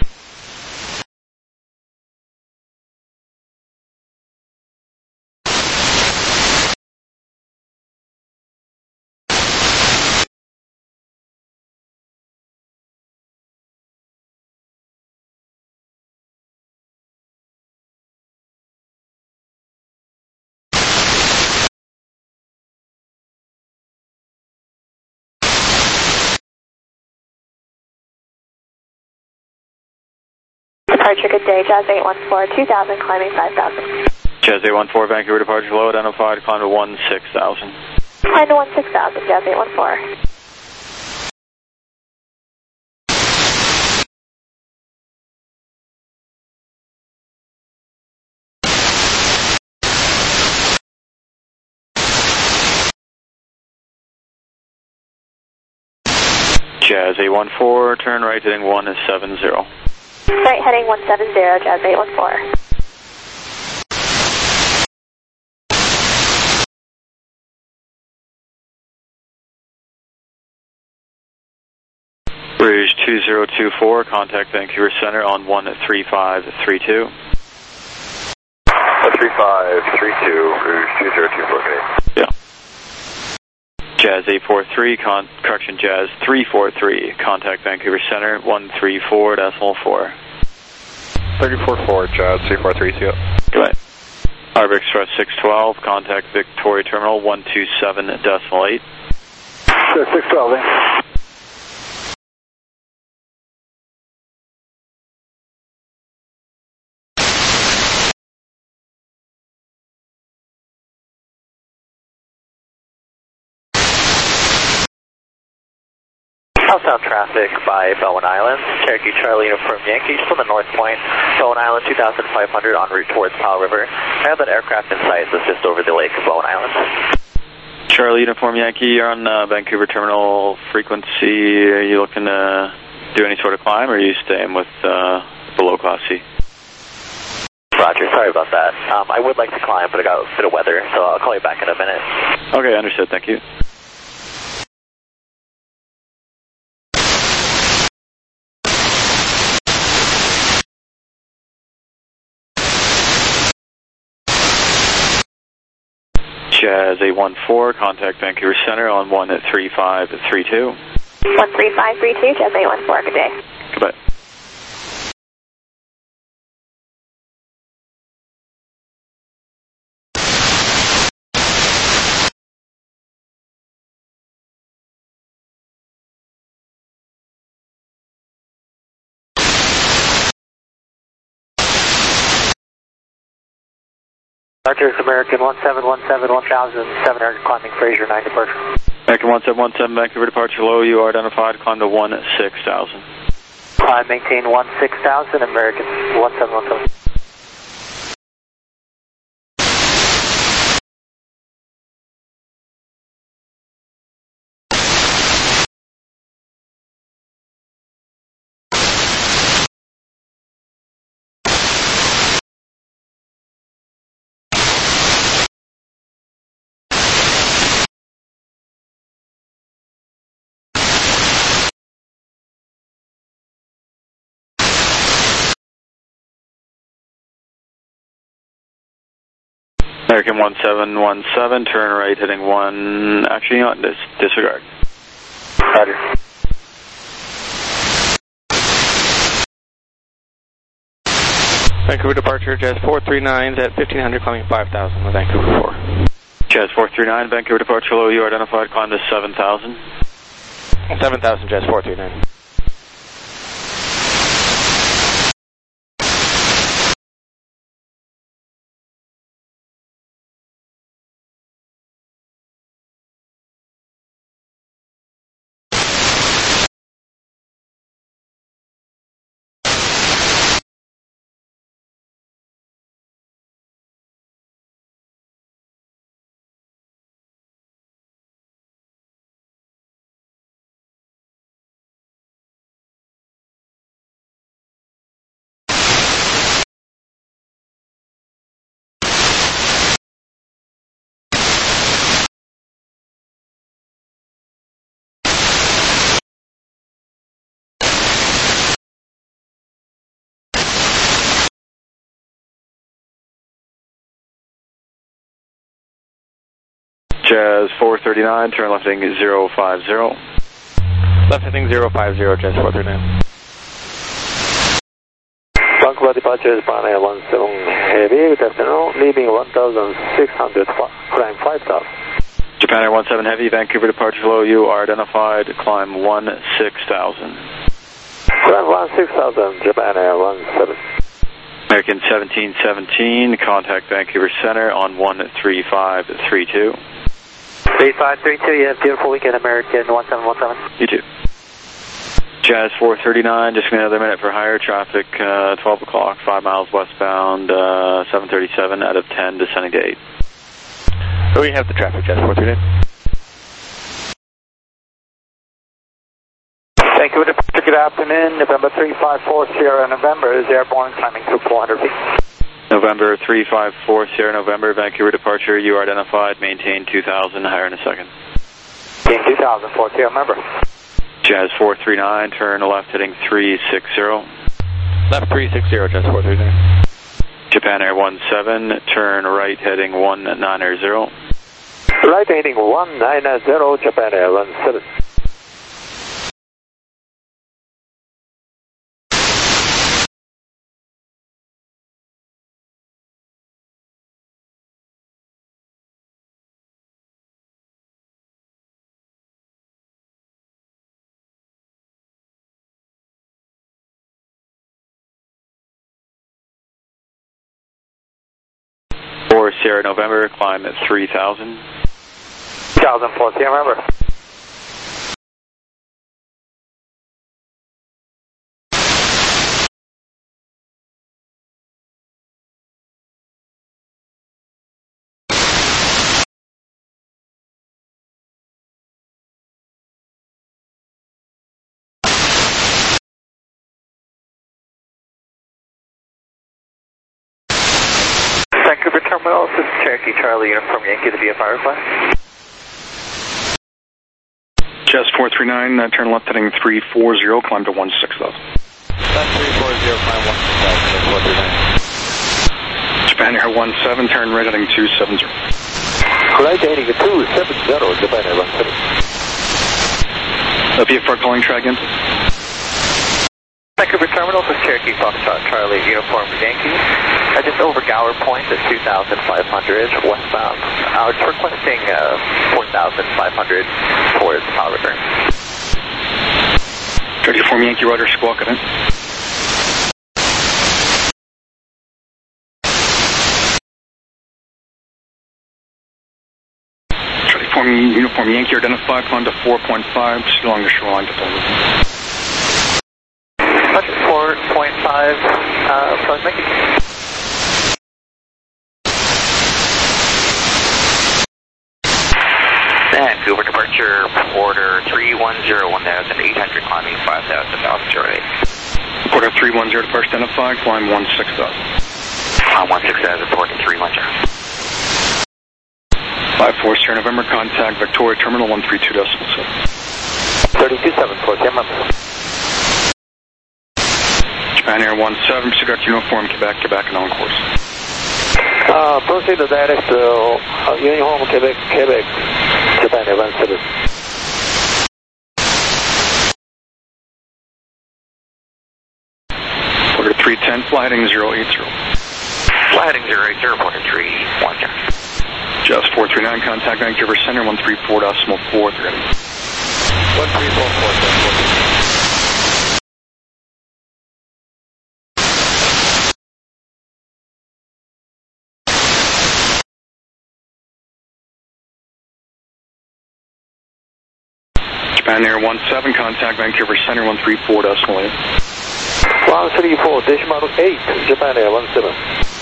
Departure, good day, Jazz 814, 2000, climbing 5000. Jazz 814, Vancouver departure low identified, climb to 16,000. Climb to 16,000, Jazz 814. Jazz 814, turn right heading 170. Right heading 170, Jazz 814. Rouge 2024, contact Vancouver Center on 13532. 13532, Rouge 2024, good day. Yeah. Jazz 843, correction, Jazz 343, contact Vancouver Center 134.4. 344, Jazz 3432. Goodbye. Harbor Express 612, contact Victoria Terminal 127.8. Sure, 612, eh? Southbound traffic by Bowen Island, Cherokee Charlie Uniform Yankee, from the North Point, Bowen Island 2500 en route towards Powell River. I have that aircraft in sight that's just over the lake of Bowen Island. Charlie Uniform Yankee, you're on Vancouver Terminal frequency. Are you looking to do any sort of climb, or are you staying with below Class C? Roger, sorry about that. I would like to climb, but I got a bit of weather, so I'll call you back in a minute. Okay, understood, thank you. Jazz 814, contact Vancouver Center on 13532. 13532, Jazz 814, good day. Goodbye. Departure is American 1717 1700, climbing Fraser 9 departure. American 1717, Vancouver departure low, you are identified, climb to 16,000. Maintain 16,000, American 1717. American 1717, turn right heading 1, actually not, disregard. Roger. Vancouver departure, Jazz 439 at 1500, climbing 5,000 with Vancouver 4. Jazz 439, Vancouver departure low, you are identified, climb to 7,000. 7,000, Jazz 439. Jazz 439, turn left heading 050. Left heading 050, Jazz 439. Vancouver departure is Pan Air 17 Heavy, good afternoon, leaving 1,600, climb 5,000. Japan Air 17 Heavy, Vancouver departure low, you are identified, climb 16,000. Climb 16,000, Japan Air 17. American 1717, contact Vancouver Center on 13532. 3532, you have a beautiful weekend, American 1717. You too. Jazz 439, just another minute for higher traffic, 12 o'clock, 5 miles westbound, 737 out of 10, descending to 8. We have the traffic, Jazz 439. Vancouver departure, good afternoon, November 354 Sierra November is airborne, climbing through 400 feet. November 354 Sierra November, Vancouver departure, you are identified, maintain 2,000, higher in a second. Maintain 2,000, Sierra November. Jazz 439, turn left heading 360. Left 360, Jazz 439. Japan Air 17, turn right heading 190. Right heading 190, Japan Air 17. For Sierra November, climb at 3,000. 3,000 for Sierra November. Vancouver Terminal, this is Cherokee Charlie Uniform Yankee to VFR request. Jazz 439, turn left heading 340, climb to 16,000. Left 340, climb 16,000, Japan Air 17, turn right heading 270. Right heading 270, Japan Air 17. VFR calling track in. Vancouver Terminal, this is Cherokee Foxtrot Charlie Uniform Yankee. Just over Gower Point at 2,500 westbound. Just requesting 4,500 towards Powell River. Uniform Yankee, Roger, squawk it in. Uniform Yankee identified, climb to 4.5, just along the shoreline to Tulsa. 4.5, approach Mickey. Vancouver departure, order 310, 1,800, climbing 5,000, Australia. Order 310, departure identified, climb 16,000. Climb 16,000, reporting 310. 54 Sierra November, contact Victoria Terminal 132.7. 3274, November. Japan Air 17, proceed to uniform, Quebec, and on course. Proceed to direct uniform Quebec, Japan Air 17. Order 310, fly heading 080. Fly heading 080, reporting 310. Just 439, contact Vancouver Center 134.4. 134.4. Japan Air 17, contact Vancouver Center 134.8. 134.8, Japan Air 17.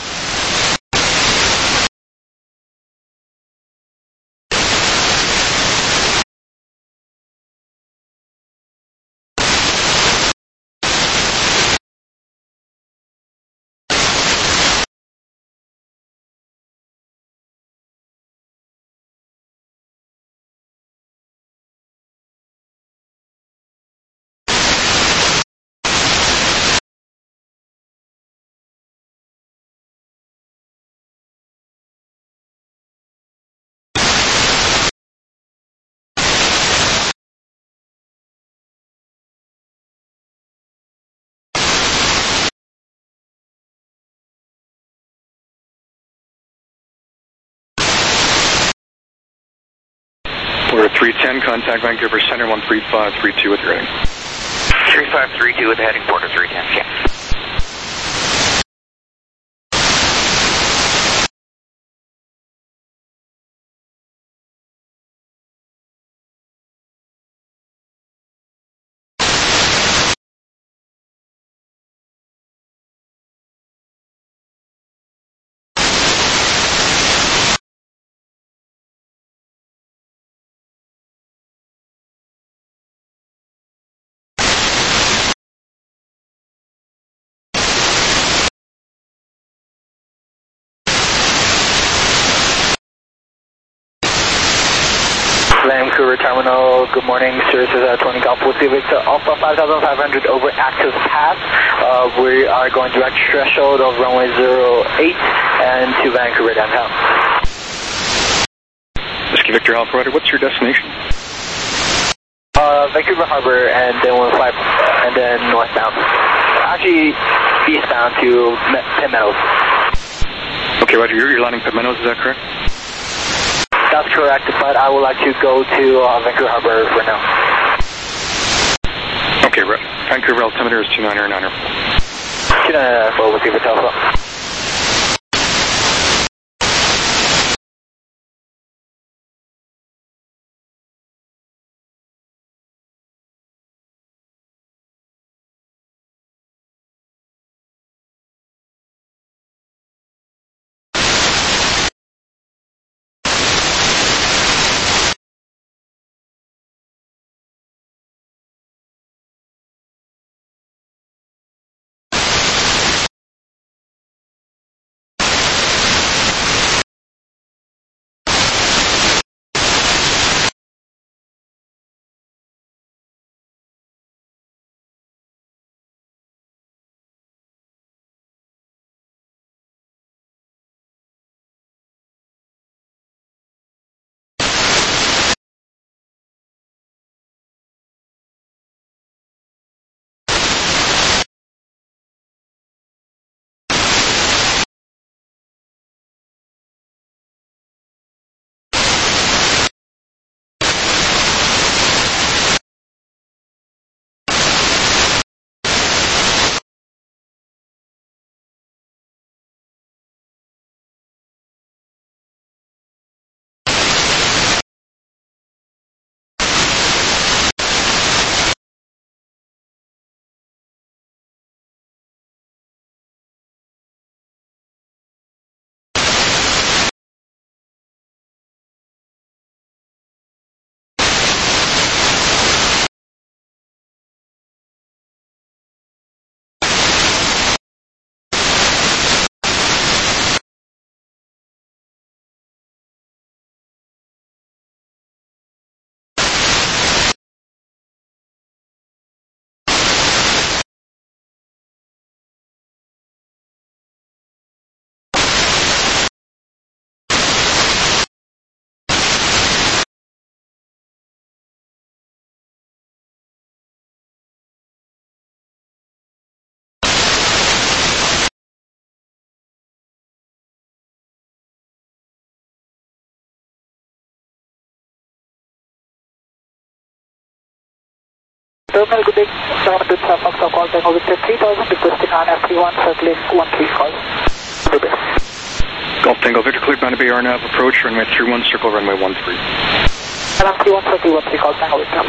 Order 310, contact Vancouver Center 13532 with your heading. 3532 with the heading, order 310, yeah. Vancouver Terminal, good morning. Services at 20 Golf Pacific to Alpha 5,500 over active path. We are going direct threshold of runway 08 and to Vancouver downtown. Whiskey Victor Alpha Rider, what's your destination? Vancouver Harbor and then 15 and then northbound. Actually, eastbound to Pitt Meadows. Okay, Roger, you're landing Pitt Meadows, is that correct? That's correct, but I would like to go to Vancouver Harbor for now. Okay, Vancouver altimeter is 2994. 2994, we'll give it Alpha. Terminal, good day. 7 Foxtrot call, Tango Victor 3000, requesting RNAV 31, circling 13 call. Good day. Golf Tango Victor, cleared bound to Bay RNAV, approach, runway 31, circle runway 13. RNAV 31, circle 13 call, Tango Victor.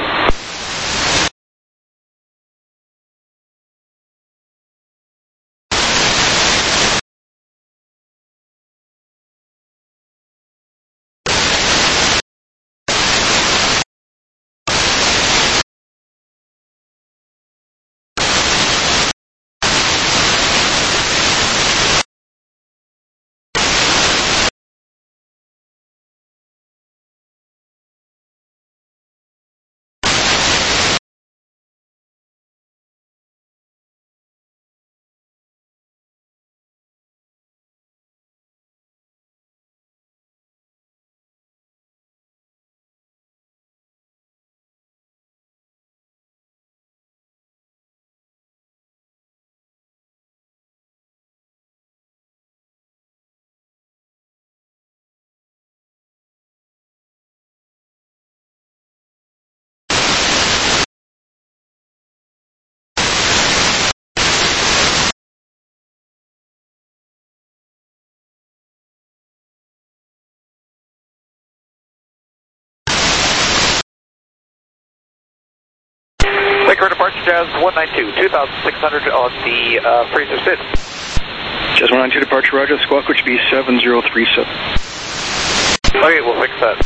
Vancouver departure, Jazz 192, 2600 on the Fraser Sid. Jazz 192 departure, roger, squawk which be 7037. Okay, we'll fix that.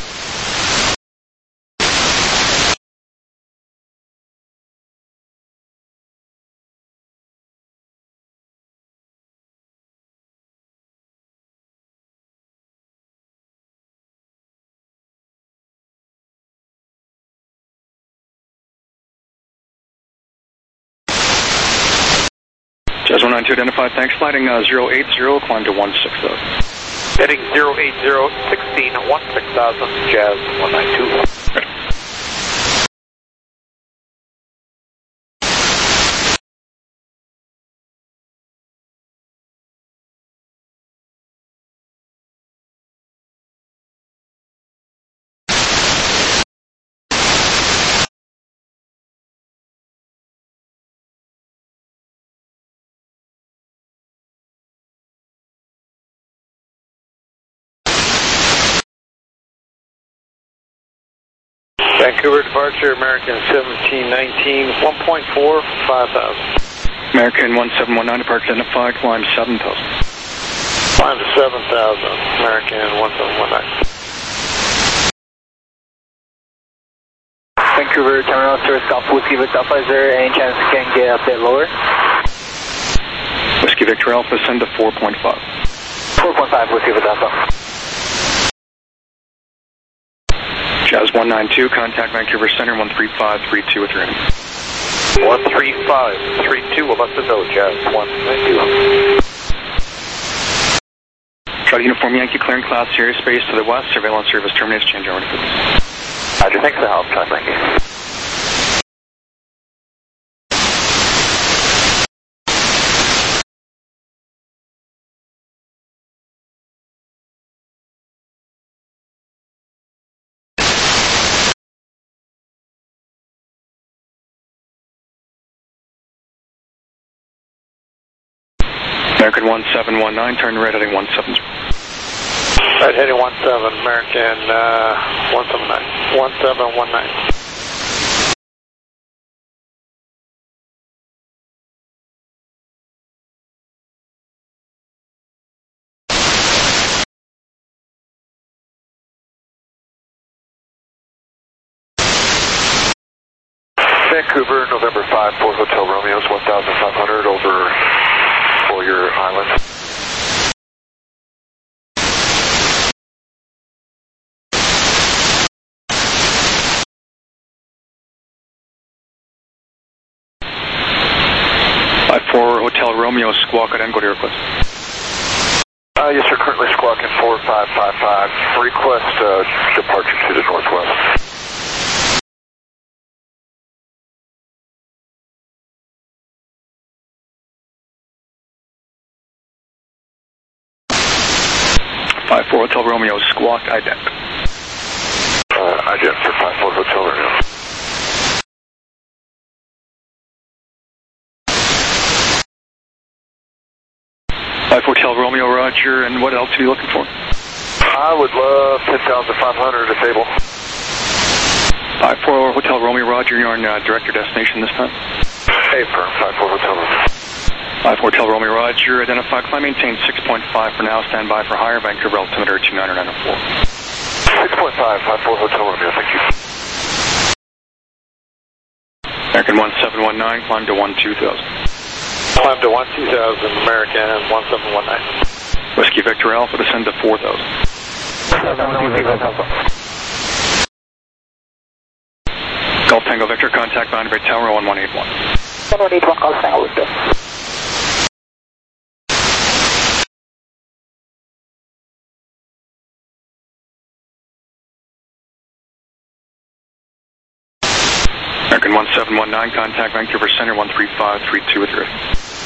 Jazz 192 identified, thanks. Sliding 080, climb to 16,000. Heading 080, 16, 16,000, Jazz 192. Vancouver departure, American 1719, 1.4, 5,000. American 1719 departure identified, climb 7,000. Climb to 7,000, American 1719. Vancouver terminal, service Golf Whiskey Victor Alpha, is there any chance you can get a bit lower? Whiskey Victor Alpha, send to 4.5. 4.5, Whiskey Victor Alpha. Jazz 192, contact Vancouver Center 13532 with your enemy. 13532, we'll let them know, Jazz 192. Try to uniform Yankee clearing class Sierra space to the west, surveillance service terminates, change over to Roger, thanks for the help, John, thank you. American 1719, turn red heading 17. Right heading 17, American 179, 1719. Vancouver, November 5, 4 Hotel Romeo's 1,500 over Boyer Island. For Hotel Romeo, squawk at Go to your request. Yes, sir, currently squawking 4555. Request departure to the northwest. Hotel Romeo, squawk ident. Ident for 54 Hotel Romeo. Hotel Romeo, Roger, and what else are you looking for? I would love 10,500 if able. 54 Hotel Romeo, Roger, you're on direct your destination this time? Affirm, 54 Hotel Romeo. 54 Hotel Romeo, Roger, identify, climb, maintain 6.5 for now, stand by for higher, Vancouver altimeter 29904. 6.5, 54 Hotel Romeo, thank you. American 1719, climb to 12,000. Climb to 12,000, American 1719. Whiskey Victor Alpha, descend to 4,000. Golf Tango Victor, contact Boundary Bay Tower 1181. 1181, Golf Tango Victor. American 1719, contact Vancouver Center 13532 with your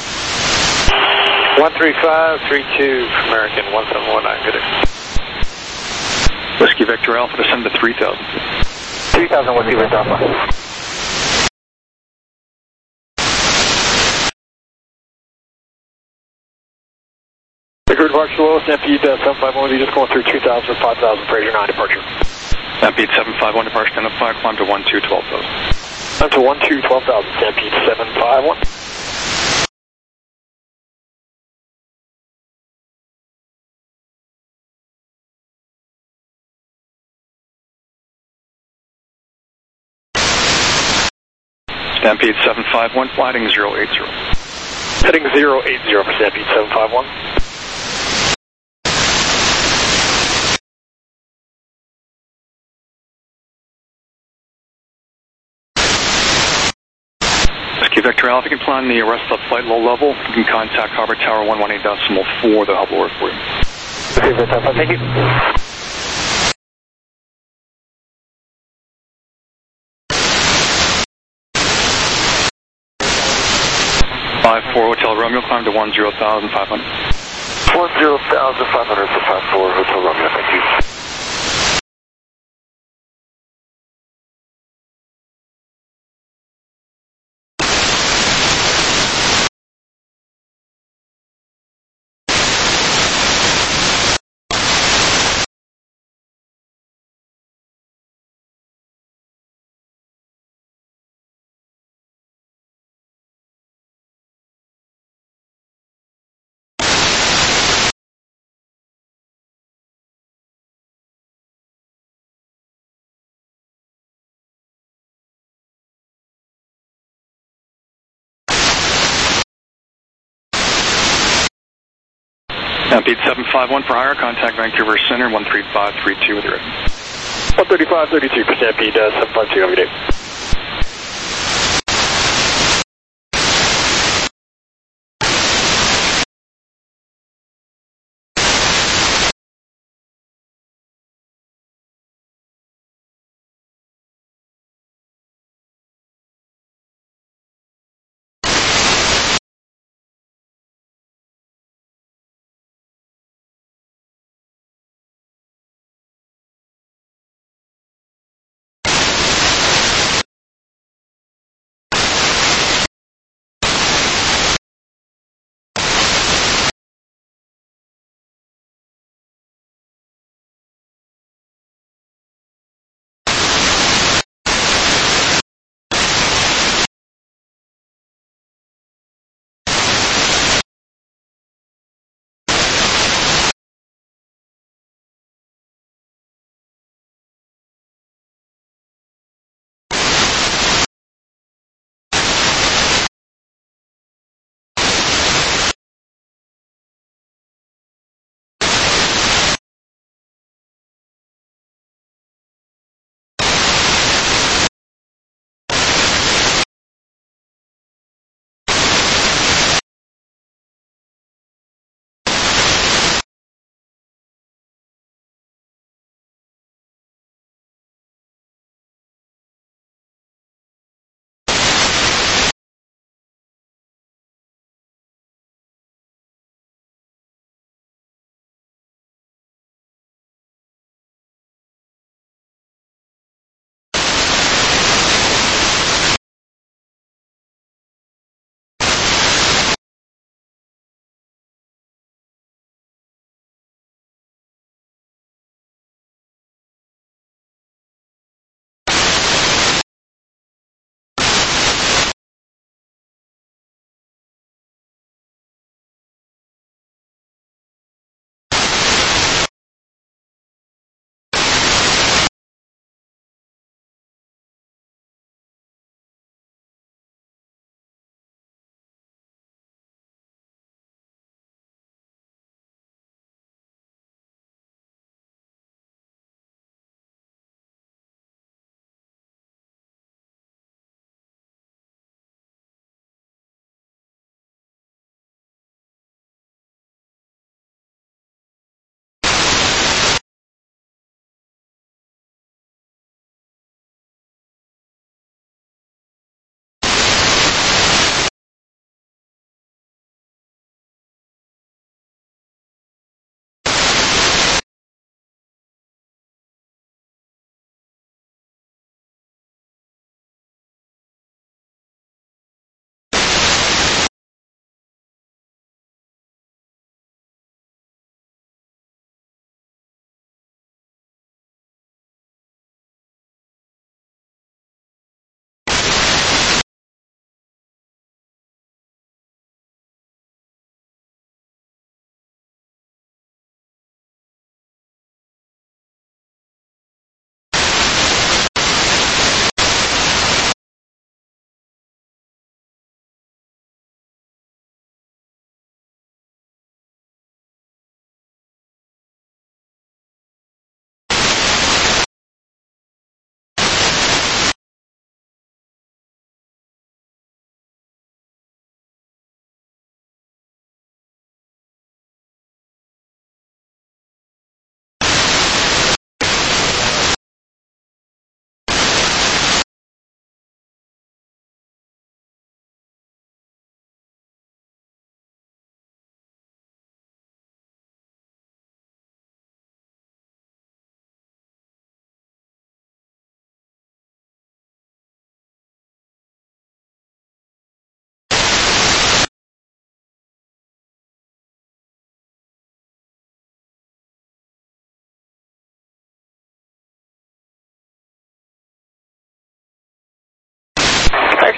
13532, American 1719, good day. Whiskey Victor Alpha, descend to 3,000. 3,000, Whiskey Victor Alpha. Vancouver departure low, Stampede 751, just going through 2,000, 5,000, Fraser 9 departure. Stampede 751, departure 10 of 5, climb to 12,000. Climb to 12,000, Stampede 751. Stampede 751, flighting 080. Heading 080 for Stampede 751. Whiskey Victor Alpha, if you can plan the rest of the flight low level, you can contact Harbor Tower 118.4, they'll help work for you. Okay, Victor Alpha, thank you. 54 Hotel Romeo, climb to 10,500. 10,500 for 54 Hotel Romeo, thank you. Stampede 751 for higher, contact Vancouver Center 13532 with your 13532 for Stampede 752, every day.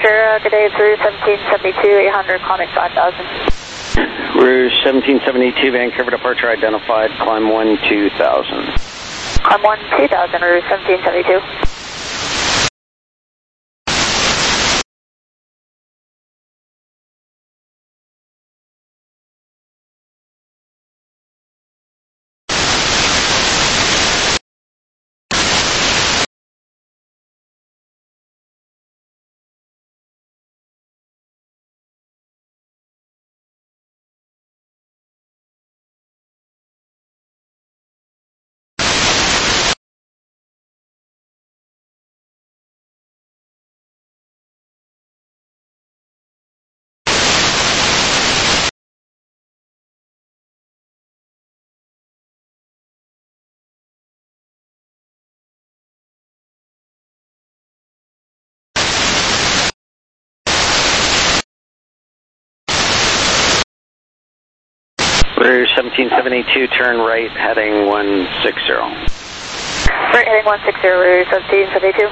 Departure, good day, it's Rouge 1772, 800, climbing 5,000. Rouge 1772, Vancouver departure identified, climb 1-2000. Climb 1-2000, Rouge 1772. Rouge 1772, turn right, heading 160. Right, heading 160, Rouge 1772.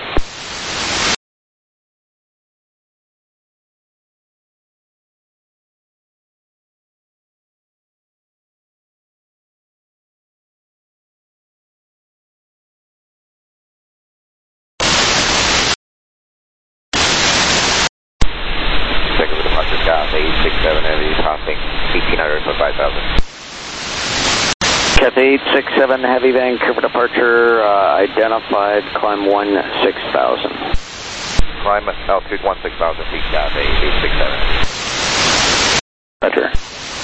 Vancouver departure, Sky 867 Heavy, passing 1800 for 5,000. Cathay 867 Heavy, Vancouver departure identified, climb 16,000. Climb altitude 16,000 feet, Cathay 867. Roger.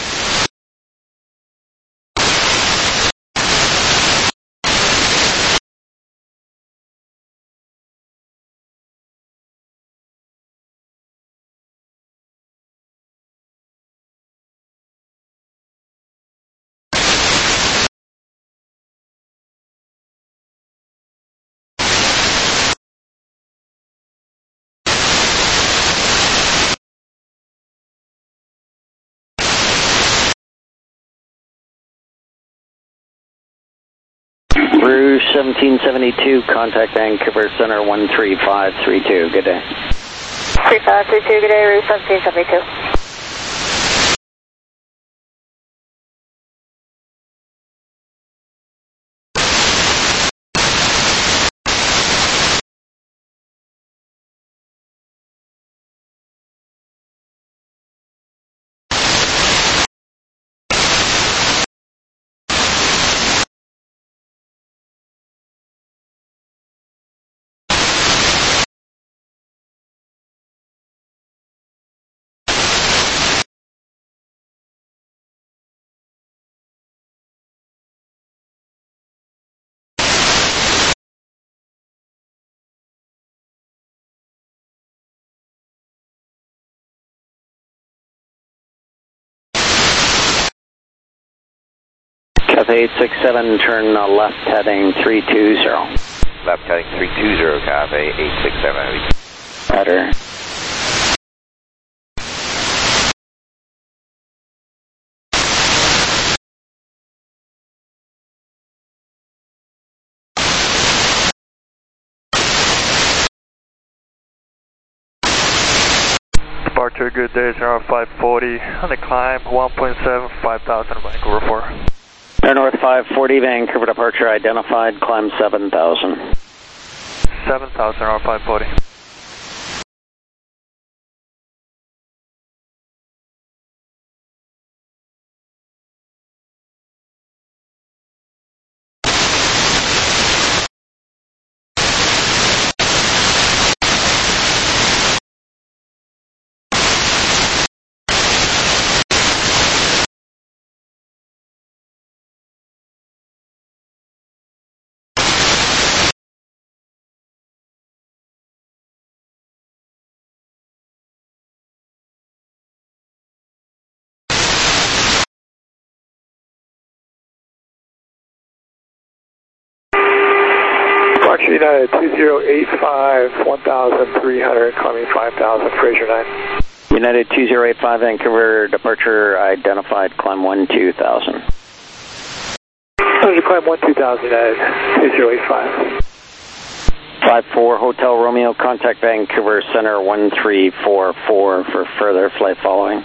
Rouge 1772, contact Vancouver Center 13532. Good day. 3532, good day, Rouge 1772. Cathay 867, turn left heading 320. Left heading 320, Cathay 867 Heavy. Roger. Departure, good day, 0540, on the climb, 1.7, 5,000, Vancouver 4. Air North 540, Vancouver departure identified, climb 7,000. 7,000, or 540. Departure United 2085, 1,300, climbing 5,000, Fraser 9. United 2085, Vancouver departure identified, climb 12000. Climb 12000, United 2085. 54 Hotel Romeo, contact Vancouver Center 1344 for further flight following.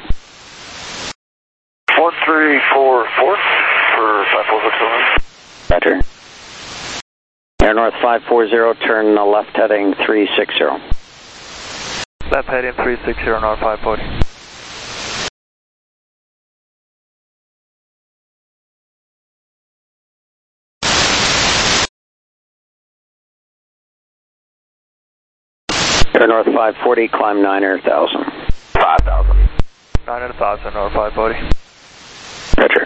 1344 for 54 Hotel Romeo. Roger. Air North 540, turn left heading 360. Left heading 360, North 540. Air North 540, climb 9,000. 5,000. 9,000, North 540. Roger.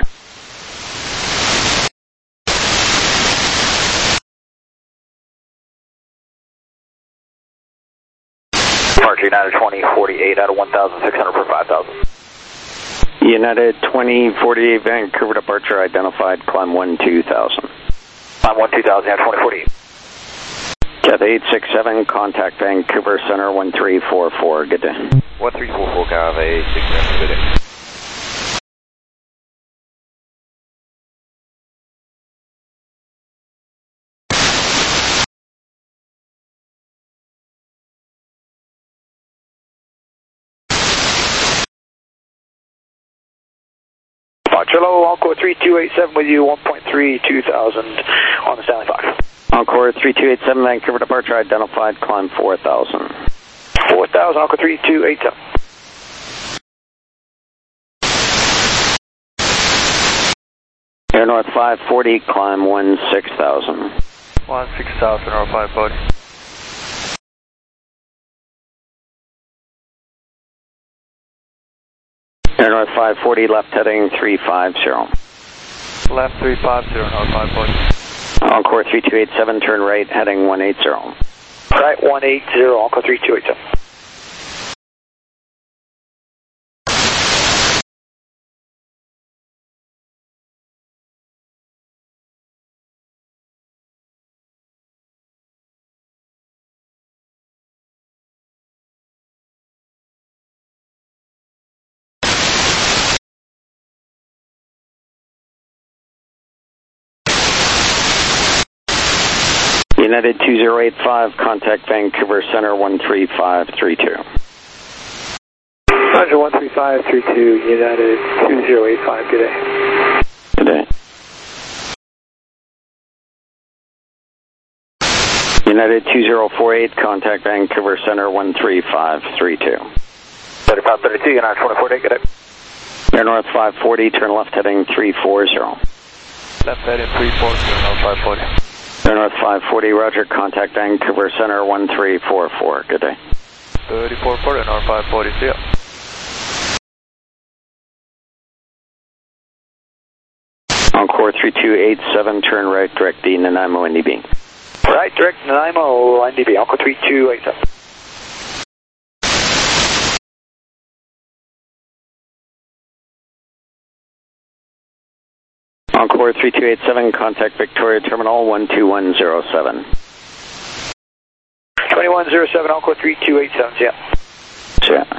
Departure United 2048 out of 1,600 for 5,000. United 2048 Vancouver departure identified, climb 12,000. Climb 12,000, yeah, 2048. Cathay 867, contact Vancouver Center 1344, good day. 1344, Cathay 867, good day. Hello, Encore 3287 with you, 1.3, 2,000 on the Stanley Fox. Encore 3287 Vancouver departure identified, climb 4,000. 4,000, Encore 3287. Air North 540, climb 16,000. 16,000, North 540. Air North 540, left heading 350. Left 350, North 540. Encore 3287, turn right heading 180. Right 180, Encore 3287. United 2085, contact Vancouver Center 13532. Roger 13532, United 2085, good day. Good day. United 2048, contact Vancouver Center 13532. 3532, United 2048, good day. Air North 540, turn left heading 340. Left heading 340, North 540. Air North 540, roger, contact Vancouver Center 1344, good day. 3440, North 540, see ya. Encore 3287, turn right, direct D, Nanaimo, NDB. Right, direct Nanaimo, NDB, Encore 3287. Encore 3287, contact Victoria Terminal 12107. 2107, Encore 3287, yeah. Yeah.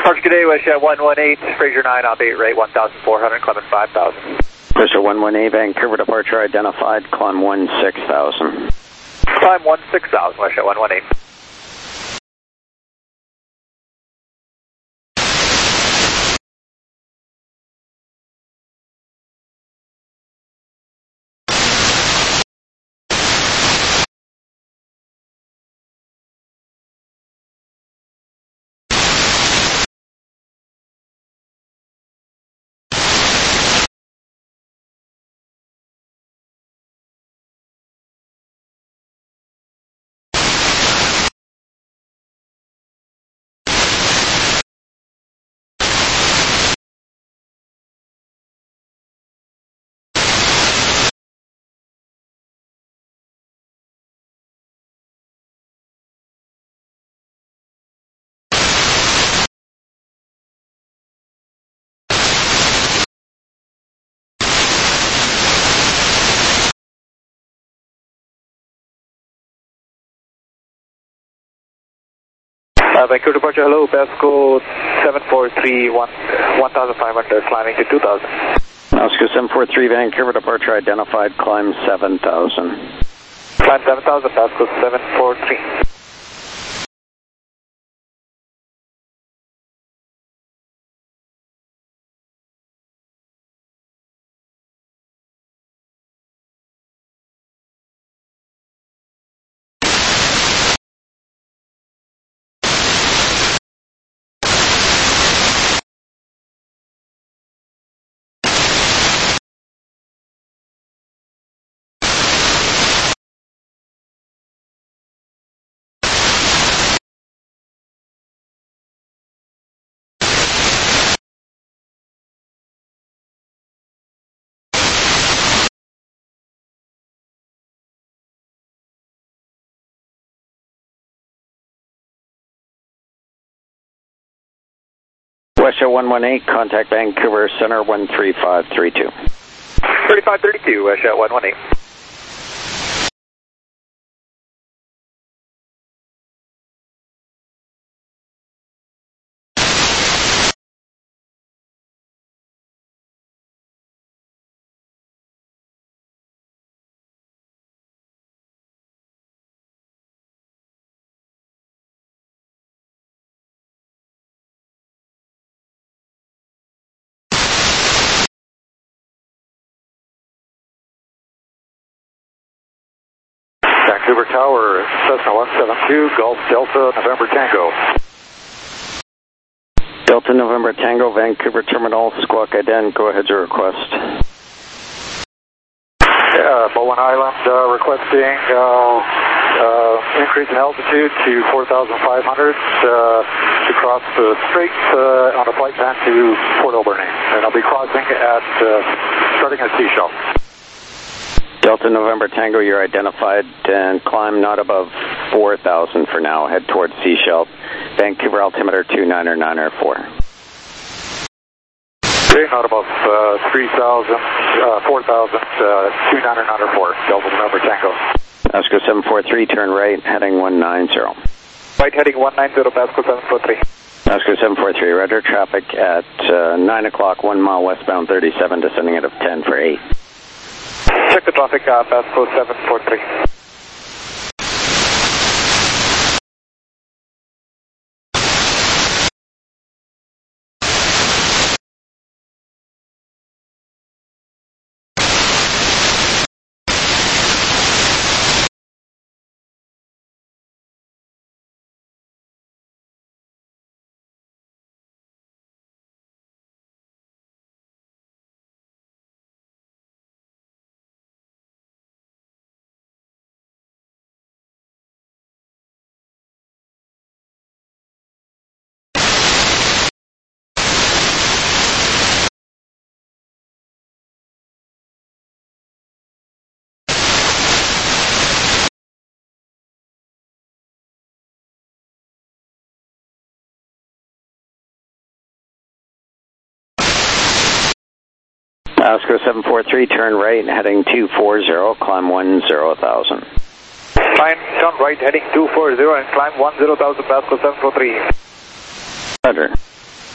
Departure today, WestJet 118, Fraser 9, op 8 rate 1,400, climbing 5,000. Fraser 118, Vancouver departure identified, climb 16,000. Climb 16,000, WestJet 118. Vancouver departure, hello, Pasco 743, 1,500, climbing to 2,000. Oscar 743, Vancouver departure identified, climb 7,000. Climb 7,000, Pasco 743. WestJet 118, contact Vancouver Center 13532. 3532, WestJet 118. Vancouver Tower, Cessna 172, Golf Delta, November Tango. Delta November Tango, Vancouver Terminal, Squawk Ident, go ahead your request. Bowen Island requesting increase in altitude to 4,500 to cross the strait on a flight plan to Port Alberni. And I'll be crossing at, starting at Seashell. Delta November Tango, you're identified, and climb not above 4,000 for now. Head towards Seashell. Vancouver altimeter 29904. Okay, not above 3,000, 4,000, 29904. Delta November Tango. Oscar 743, turn right, heading 190. Right, heading 190, Pasco 743. Oscar 743, roger, traffic at 9 o'clock, 1 mile westbound 37, descending out of 10 for 8. Check the traffic, Pasco 743. Oscar 743, turn right, heading 240, climb 10,000. Fine, turn right, heading 240 and climb 10,000, Pasco 743. Roger.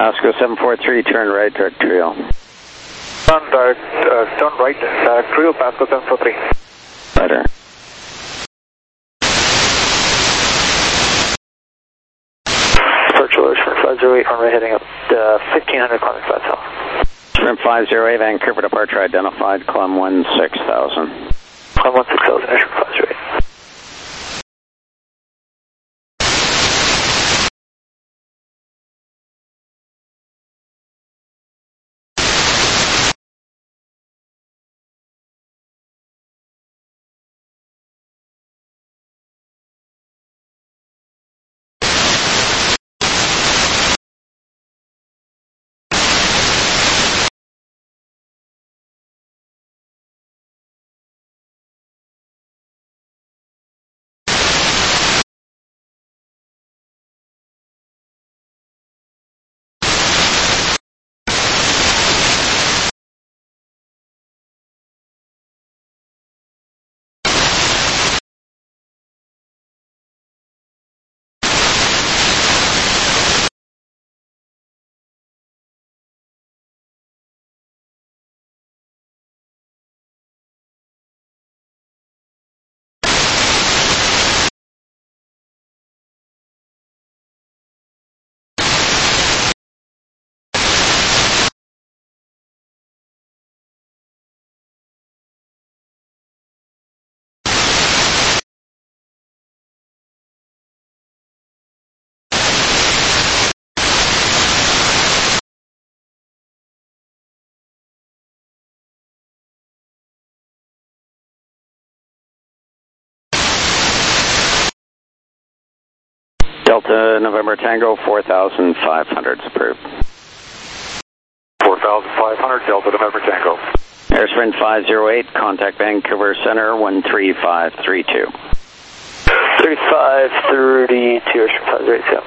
Pasco 743, turn right, direct trail. Turn right, direct trail, Pasco 743. Better. Departure Sprint 508, runway heading up 1500, climbing 5000. Sprint 508, Vancouver departure identified, climb 16,000. Climb 16,000, Sprint 508. Delta November Tango 4,500 is approved. 4,500, Delta November Tango. Air Sprint 508, contact Vancouver Center 13532. 3532, Air Sprint 508, yeah.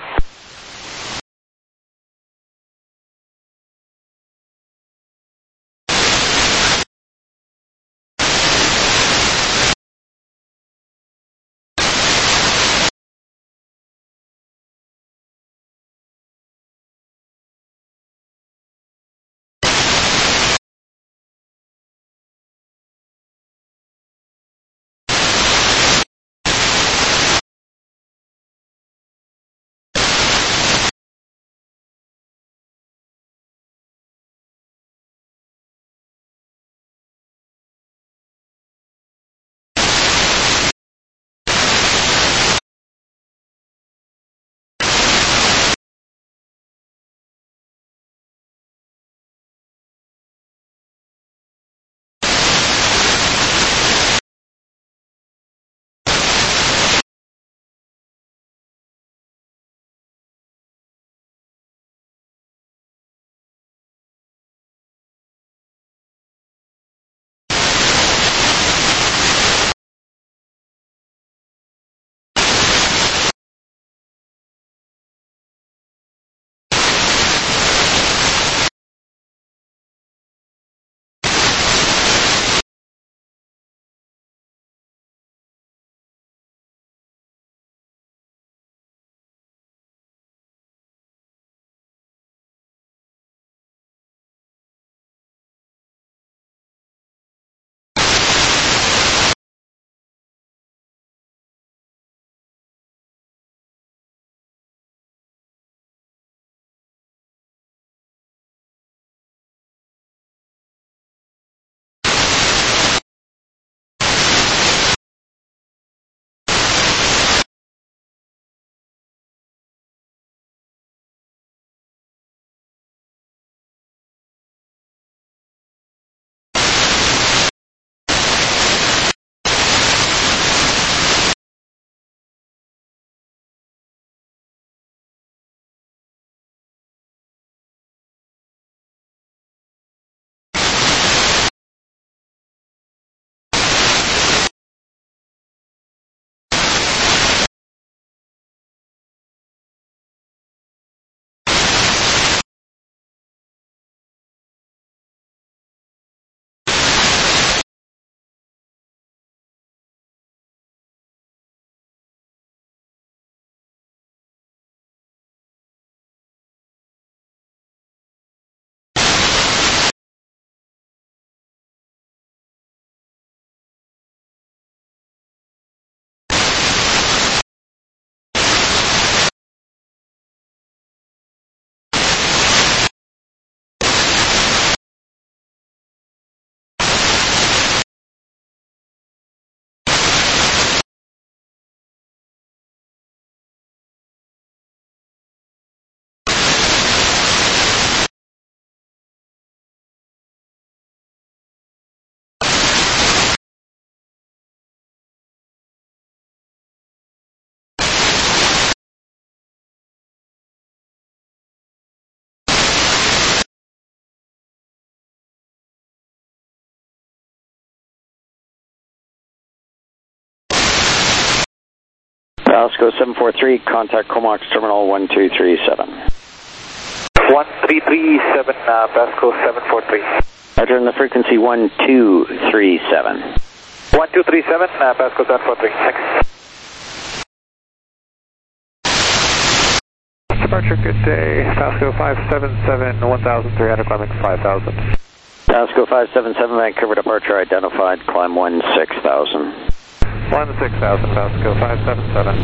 Pasco 743, contact Comox Terminal 1237. 1337, Pasco 743. Roger, and the frequency 1237. 1237, Pasco 743. Thanks. Departure, good day. Pasco 577, 1,300, climbing 5,000. Pasco 577, Vancouver departure identified, climb 16,000. 16,000, Pasco 577.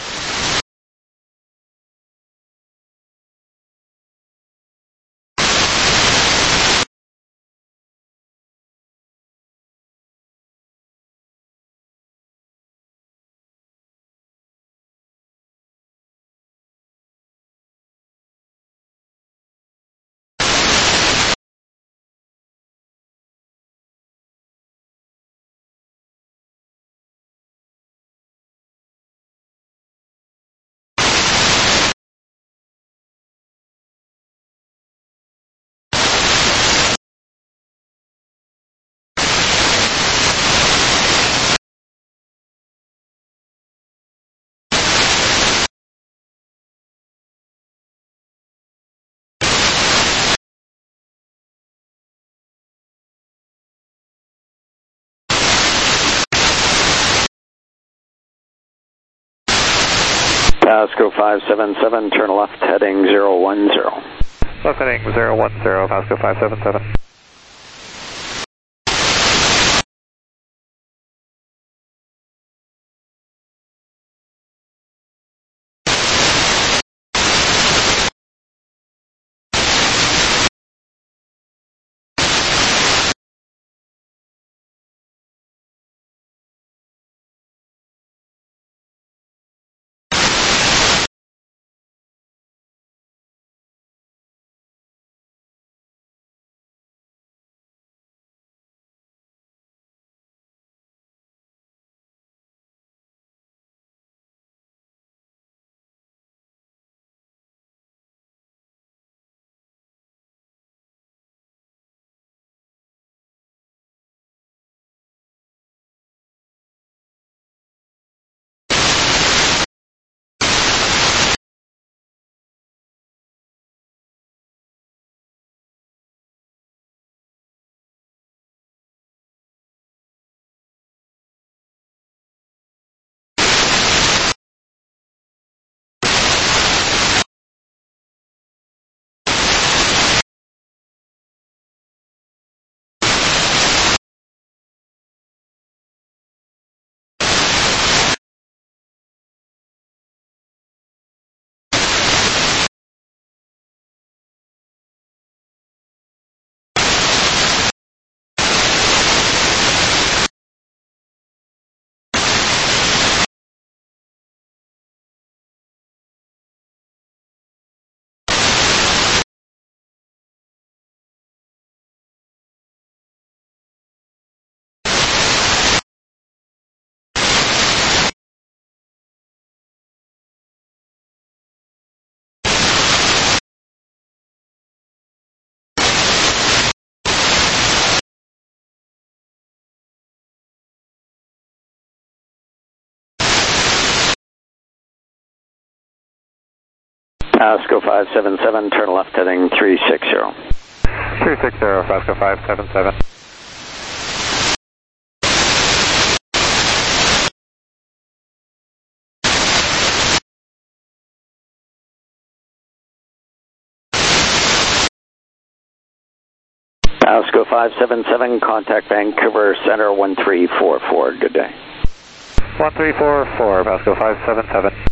Pasco 577, turn left heading 010. Left heading 010, Pasco 577. Pasco 577, turn left heading 360. 360, Pasco 577. Pasco 577, contact Vancouver Center 1344. Good day. 1344, Pasco 577.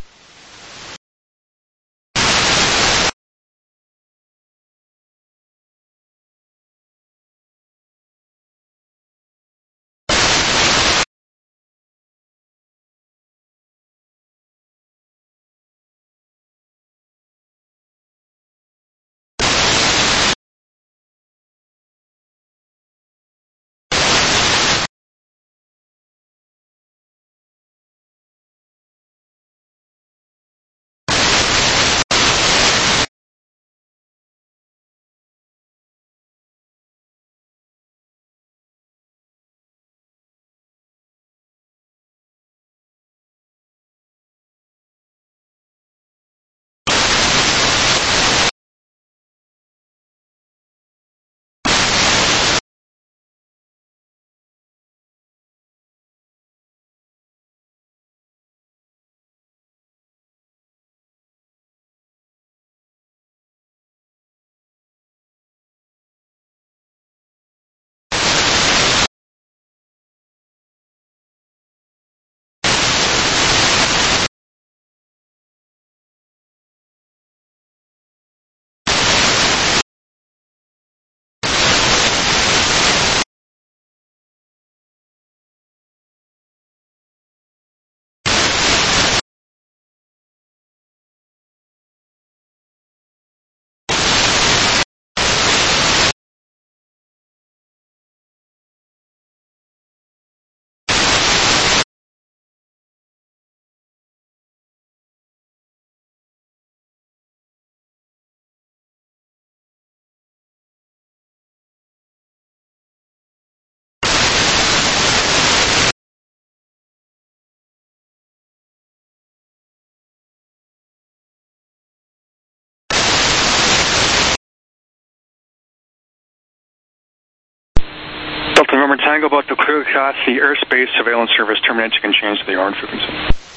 November Tango, about to clear class, the airspace surveillance service terminates. You can change to the ARN frequency.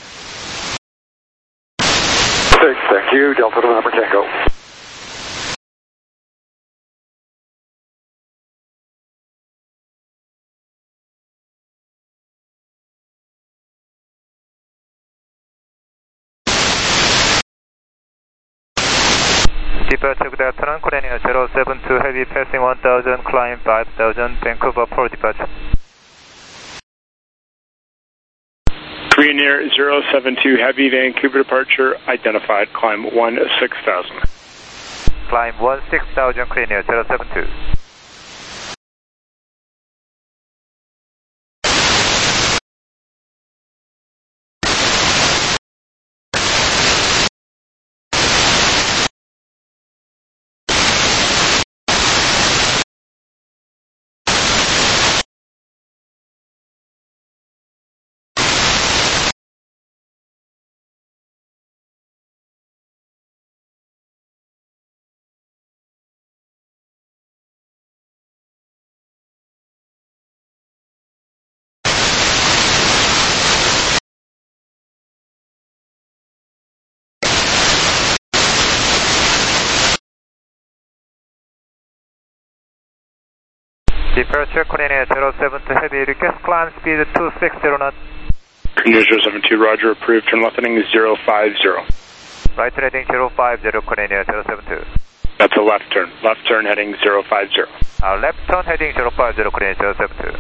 Thank you, Delta November Tango. Departure good afternoon, Korean Air 072 Heavy passing 1000, climb 5000, Vancouver for departure. Korean Air 072 Heavy, Vancouver departure, identified, climb 16,000. Climb 16,000, Korean Air 072. Departure Korean Air 072 Heavy, request climb speed 260 knots. Korean Air 072, roger, approved, turn left heading 050. Right heading 050, Korean Air 072. That's a left turn heading 050. Left turn heading 050, Korean Air 072.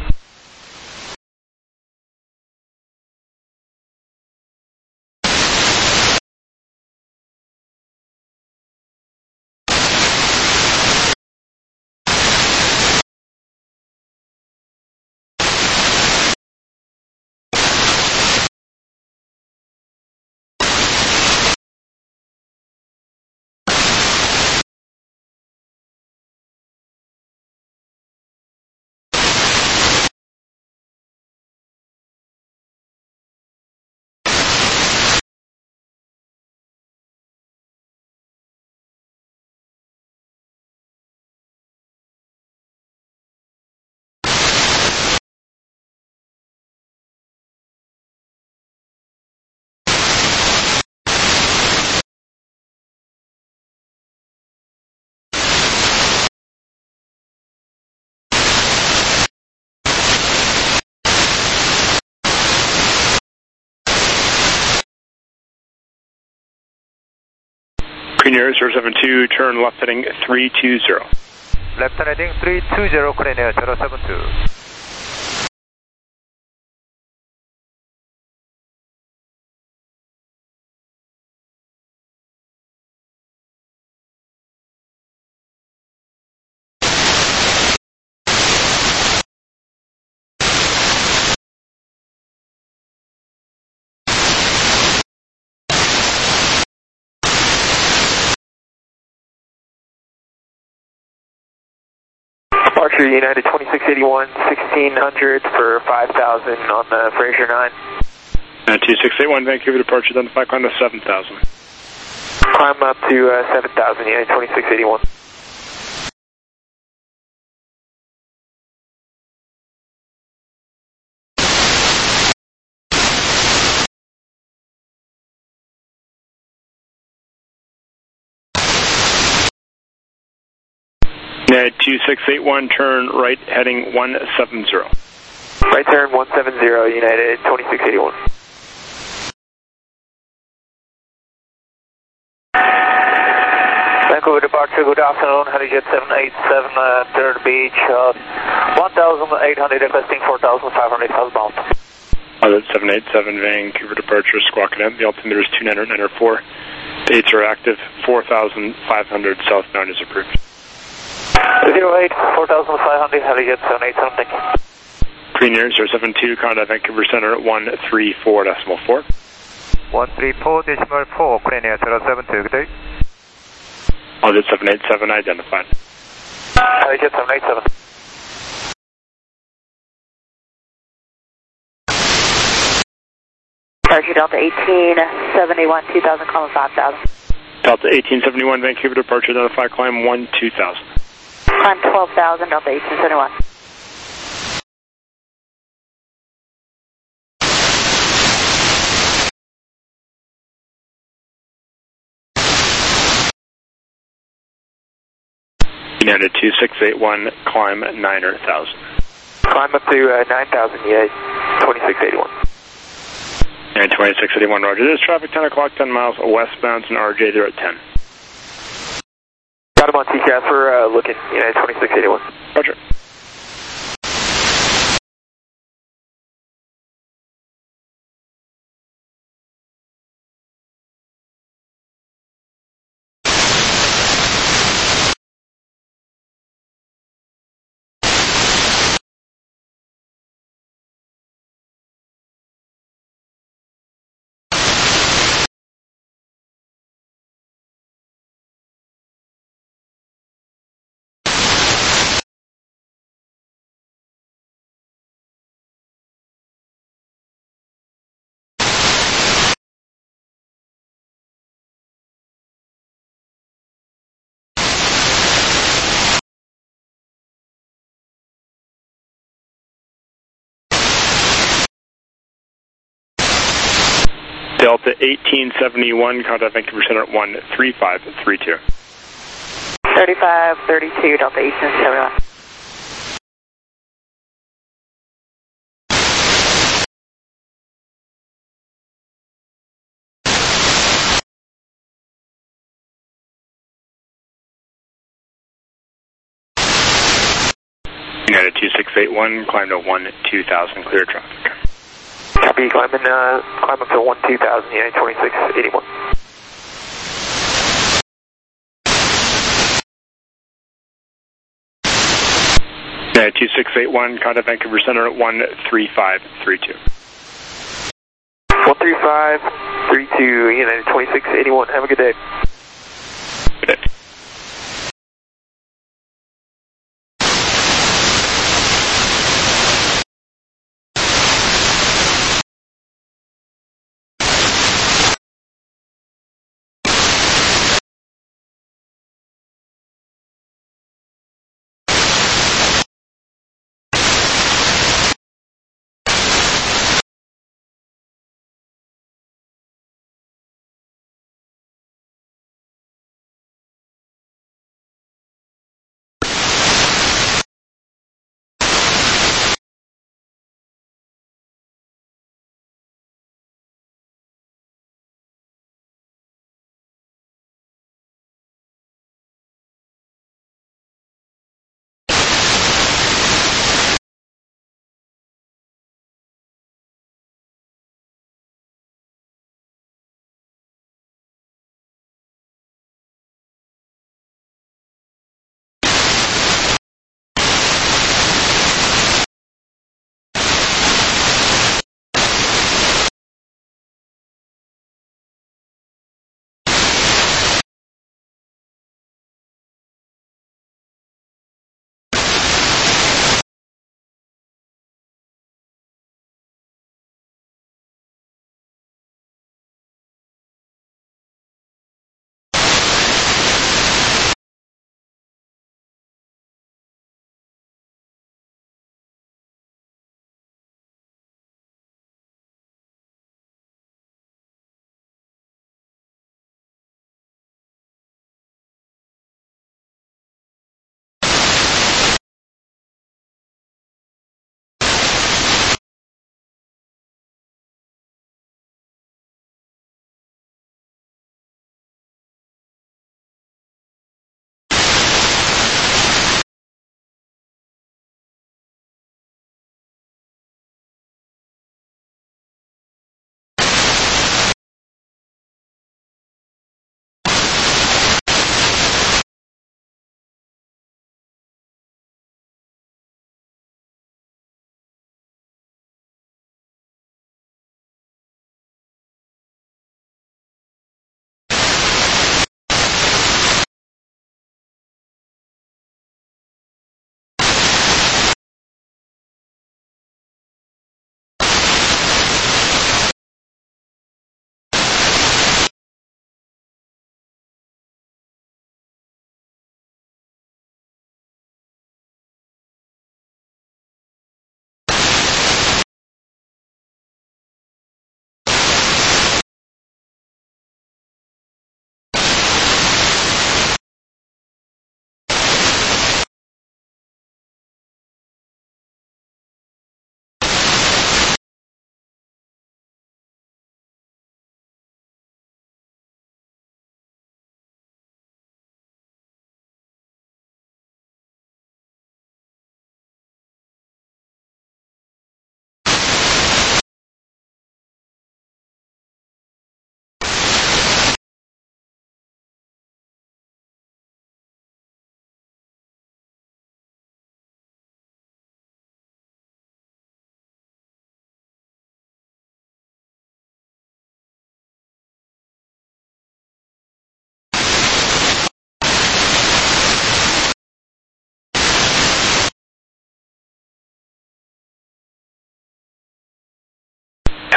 Korean Air 072, turn left heading 320. Left heading 320, Korean Air 072. Departure United 2681, 1600 for 5,000 on the Fraser 9. 2681, Vancouver departure, then climb to 7,000. Climb up to 7,000, United 2681. United 2681, turn right heading 170. Right turn 170, United 2681. Vancouver departure, good afternoon, Helijet 787, third beach, 1,800, requesting 4,500 southbound. That's 787, Vancouver departure, Squawk Cadet, the altimeter is 2994. The 8s are active, 4,500 southbound is approved. 08, 4,500, Helijet 787, thank you. Korean Air 072, contact Vancouver Center 134.4. 134.4, Korean Air 072, good day. Helijet 787 identified. Helijet 787. Departure Delta 1871, 2000, climb 5,000. Delta 1871, Vancouver departure, identify, climb 12,000. Climb 12,000, Delta 1871. United 2681, climb 9,000. Climb up to 9,000, yeah, 2681. And 2681, roger. There's traffic 10 o'clock, 10 miles westbound in RJ, they're at 10. Got him on TCAS for looking, United 2681. Roger. Delta 1871, contact Vancouver Center at 13532. 3532, Delta 1871. United 2681, climb to 12000, clear traffic. Copy, climb up to 12000, United 2681. United 2681, contact Vancouver Center at 13532. 13532, United 2681. Have a good day. Good day.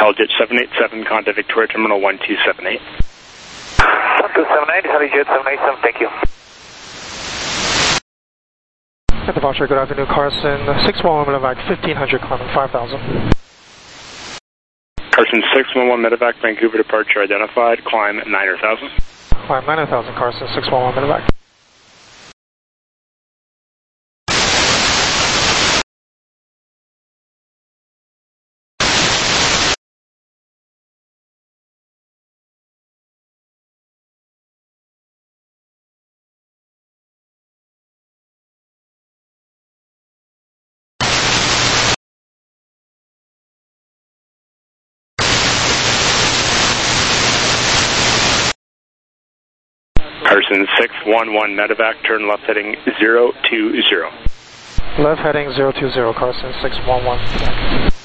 Helijet 787, contact Victoria Terminal 1278. 1278, Helijet 787, thank you. At departure, good afternoon, Carson 611 medevac 1500, climbing 5000. Carson 611 medevac, Vancouver departure identified, climb 9000. Climb 9000, Carson 611 medevac. Carson 611 medevac, turn left heading 020. Left heading 020, Carson 611.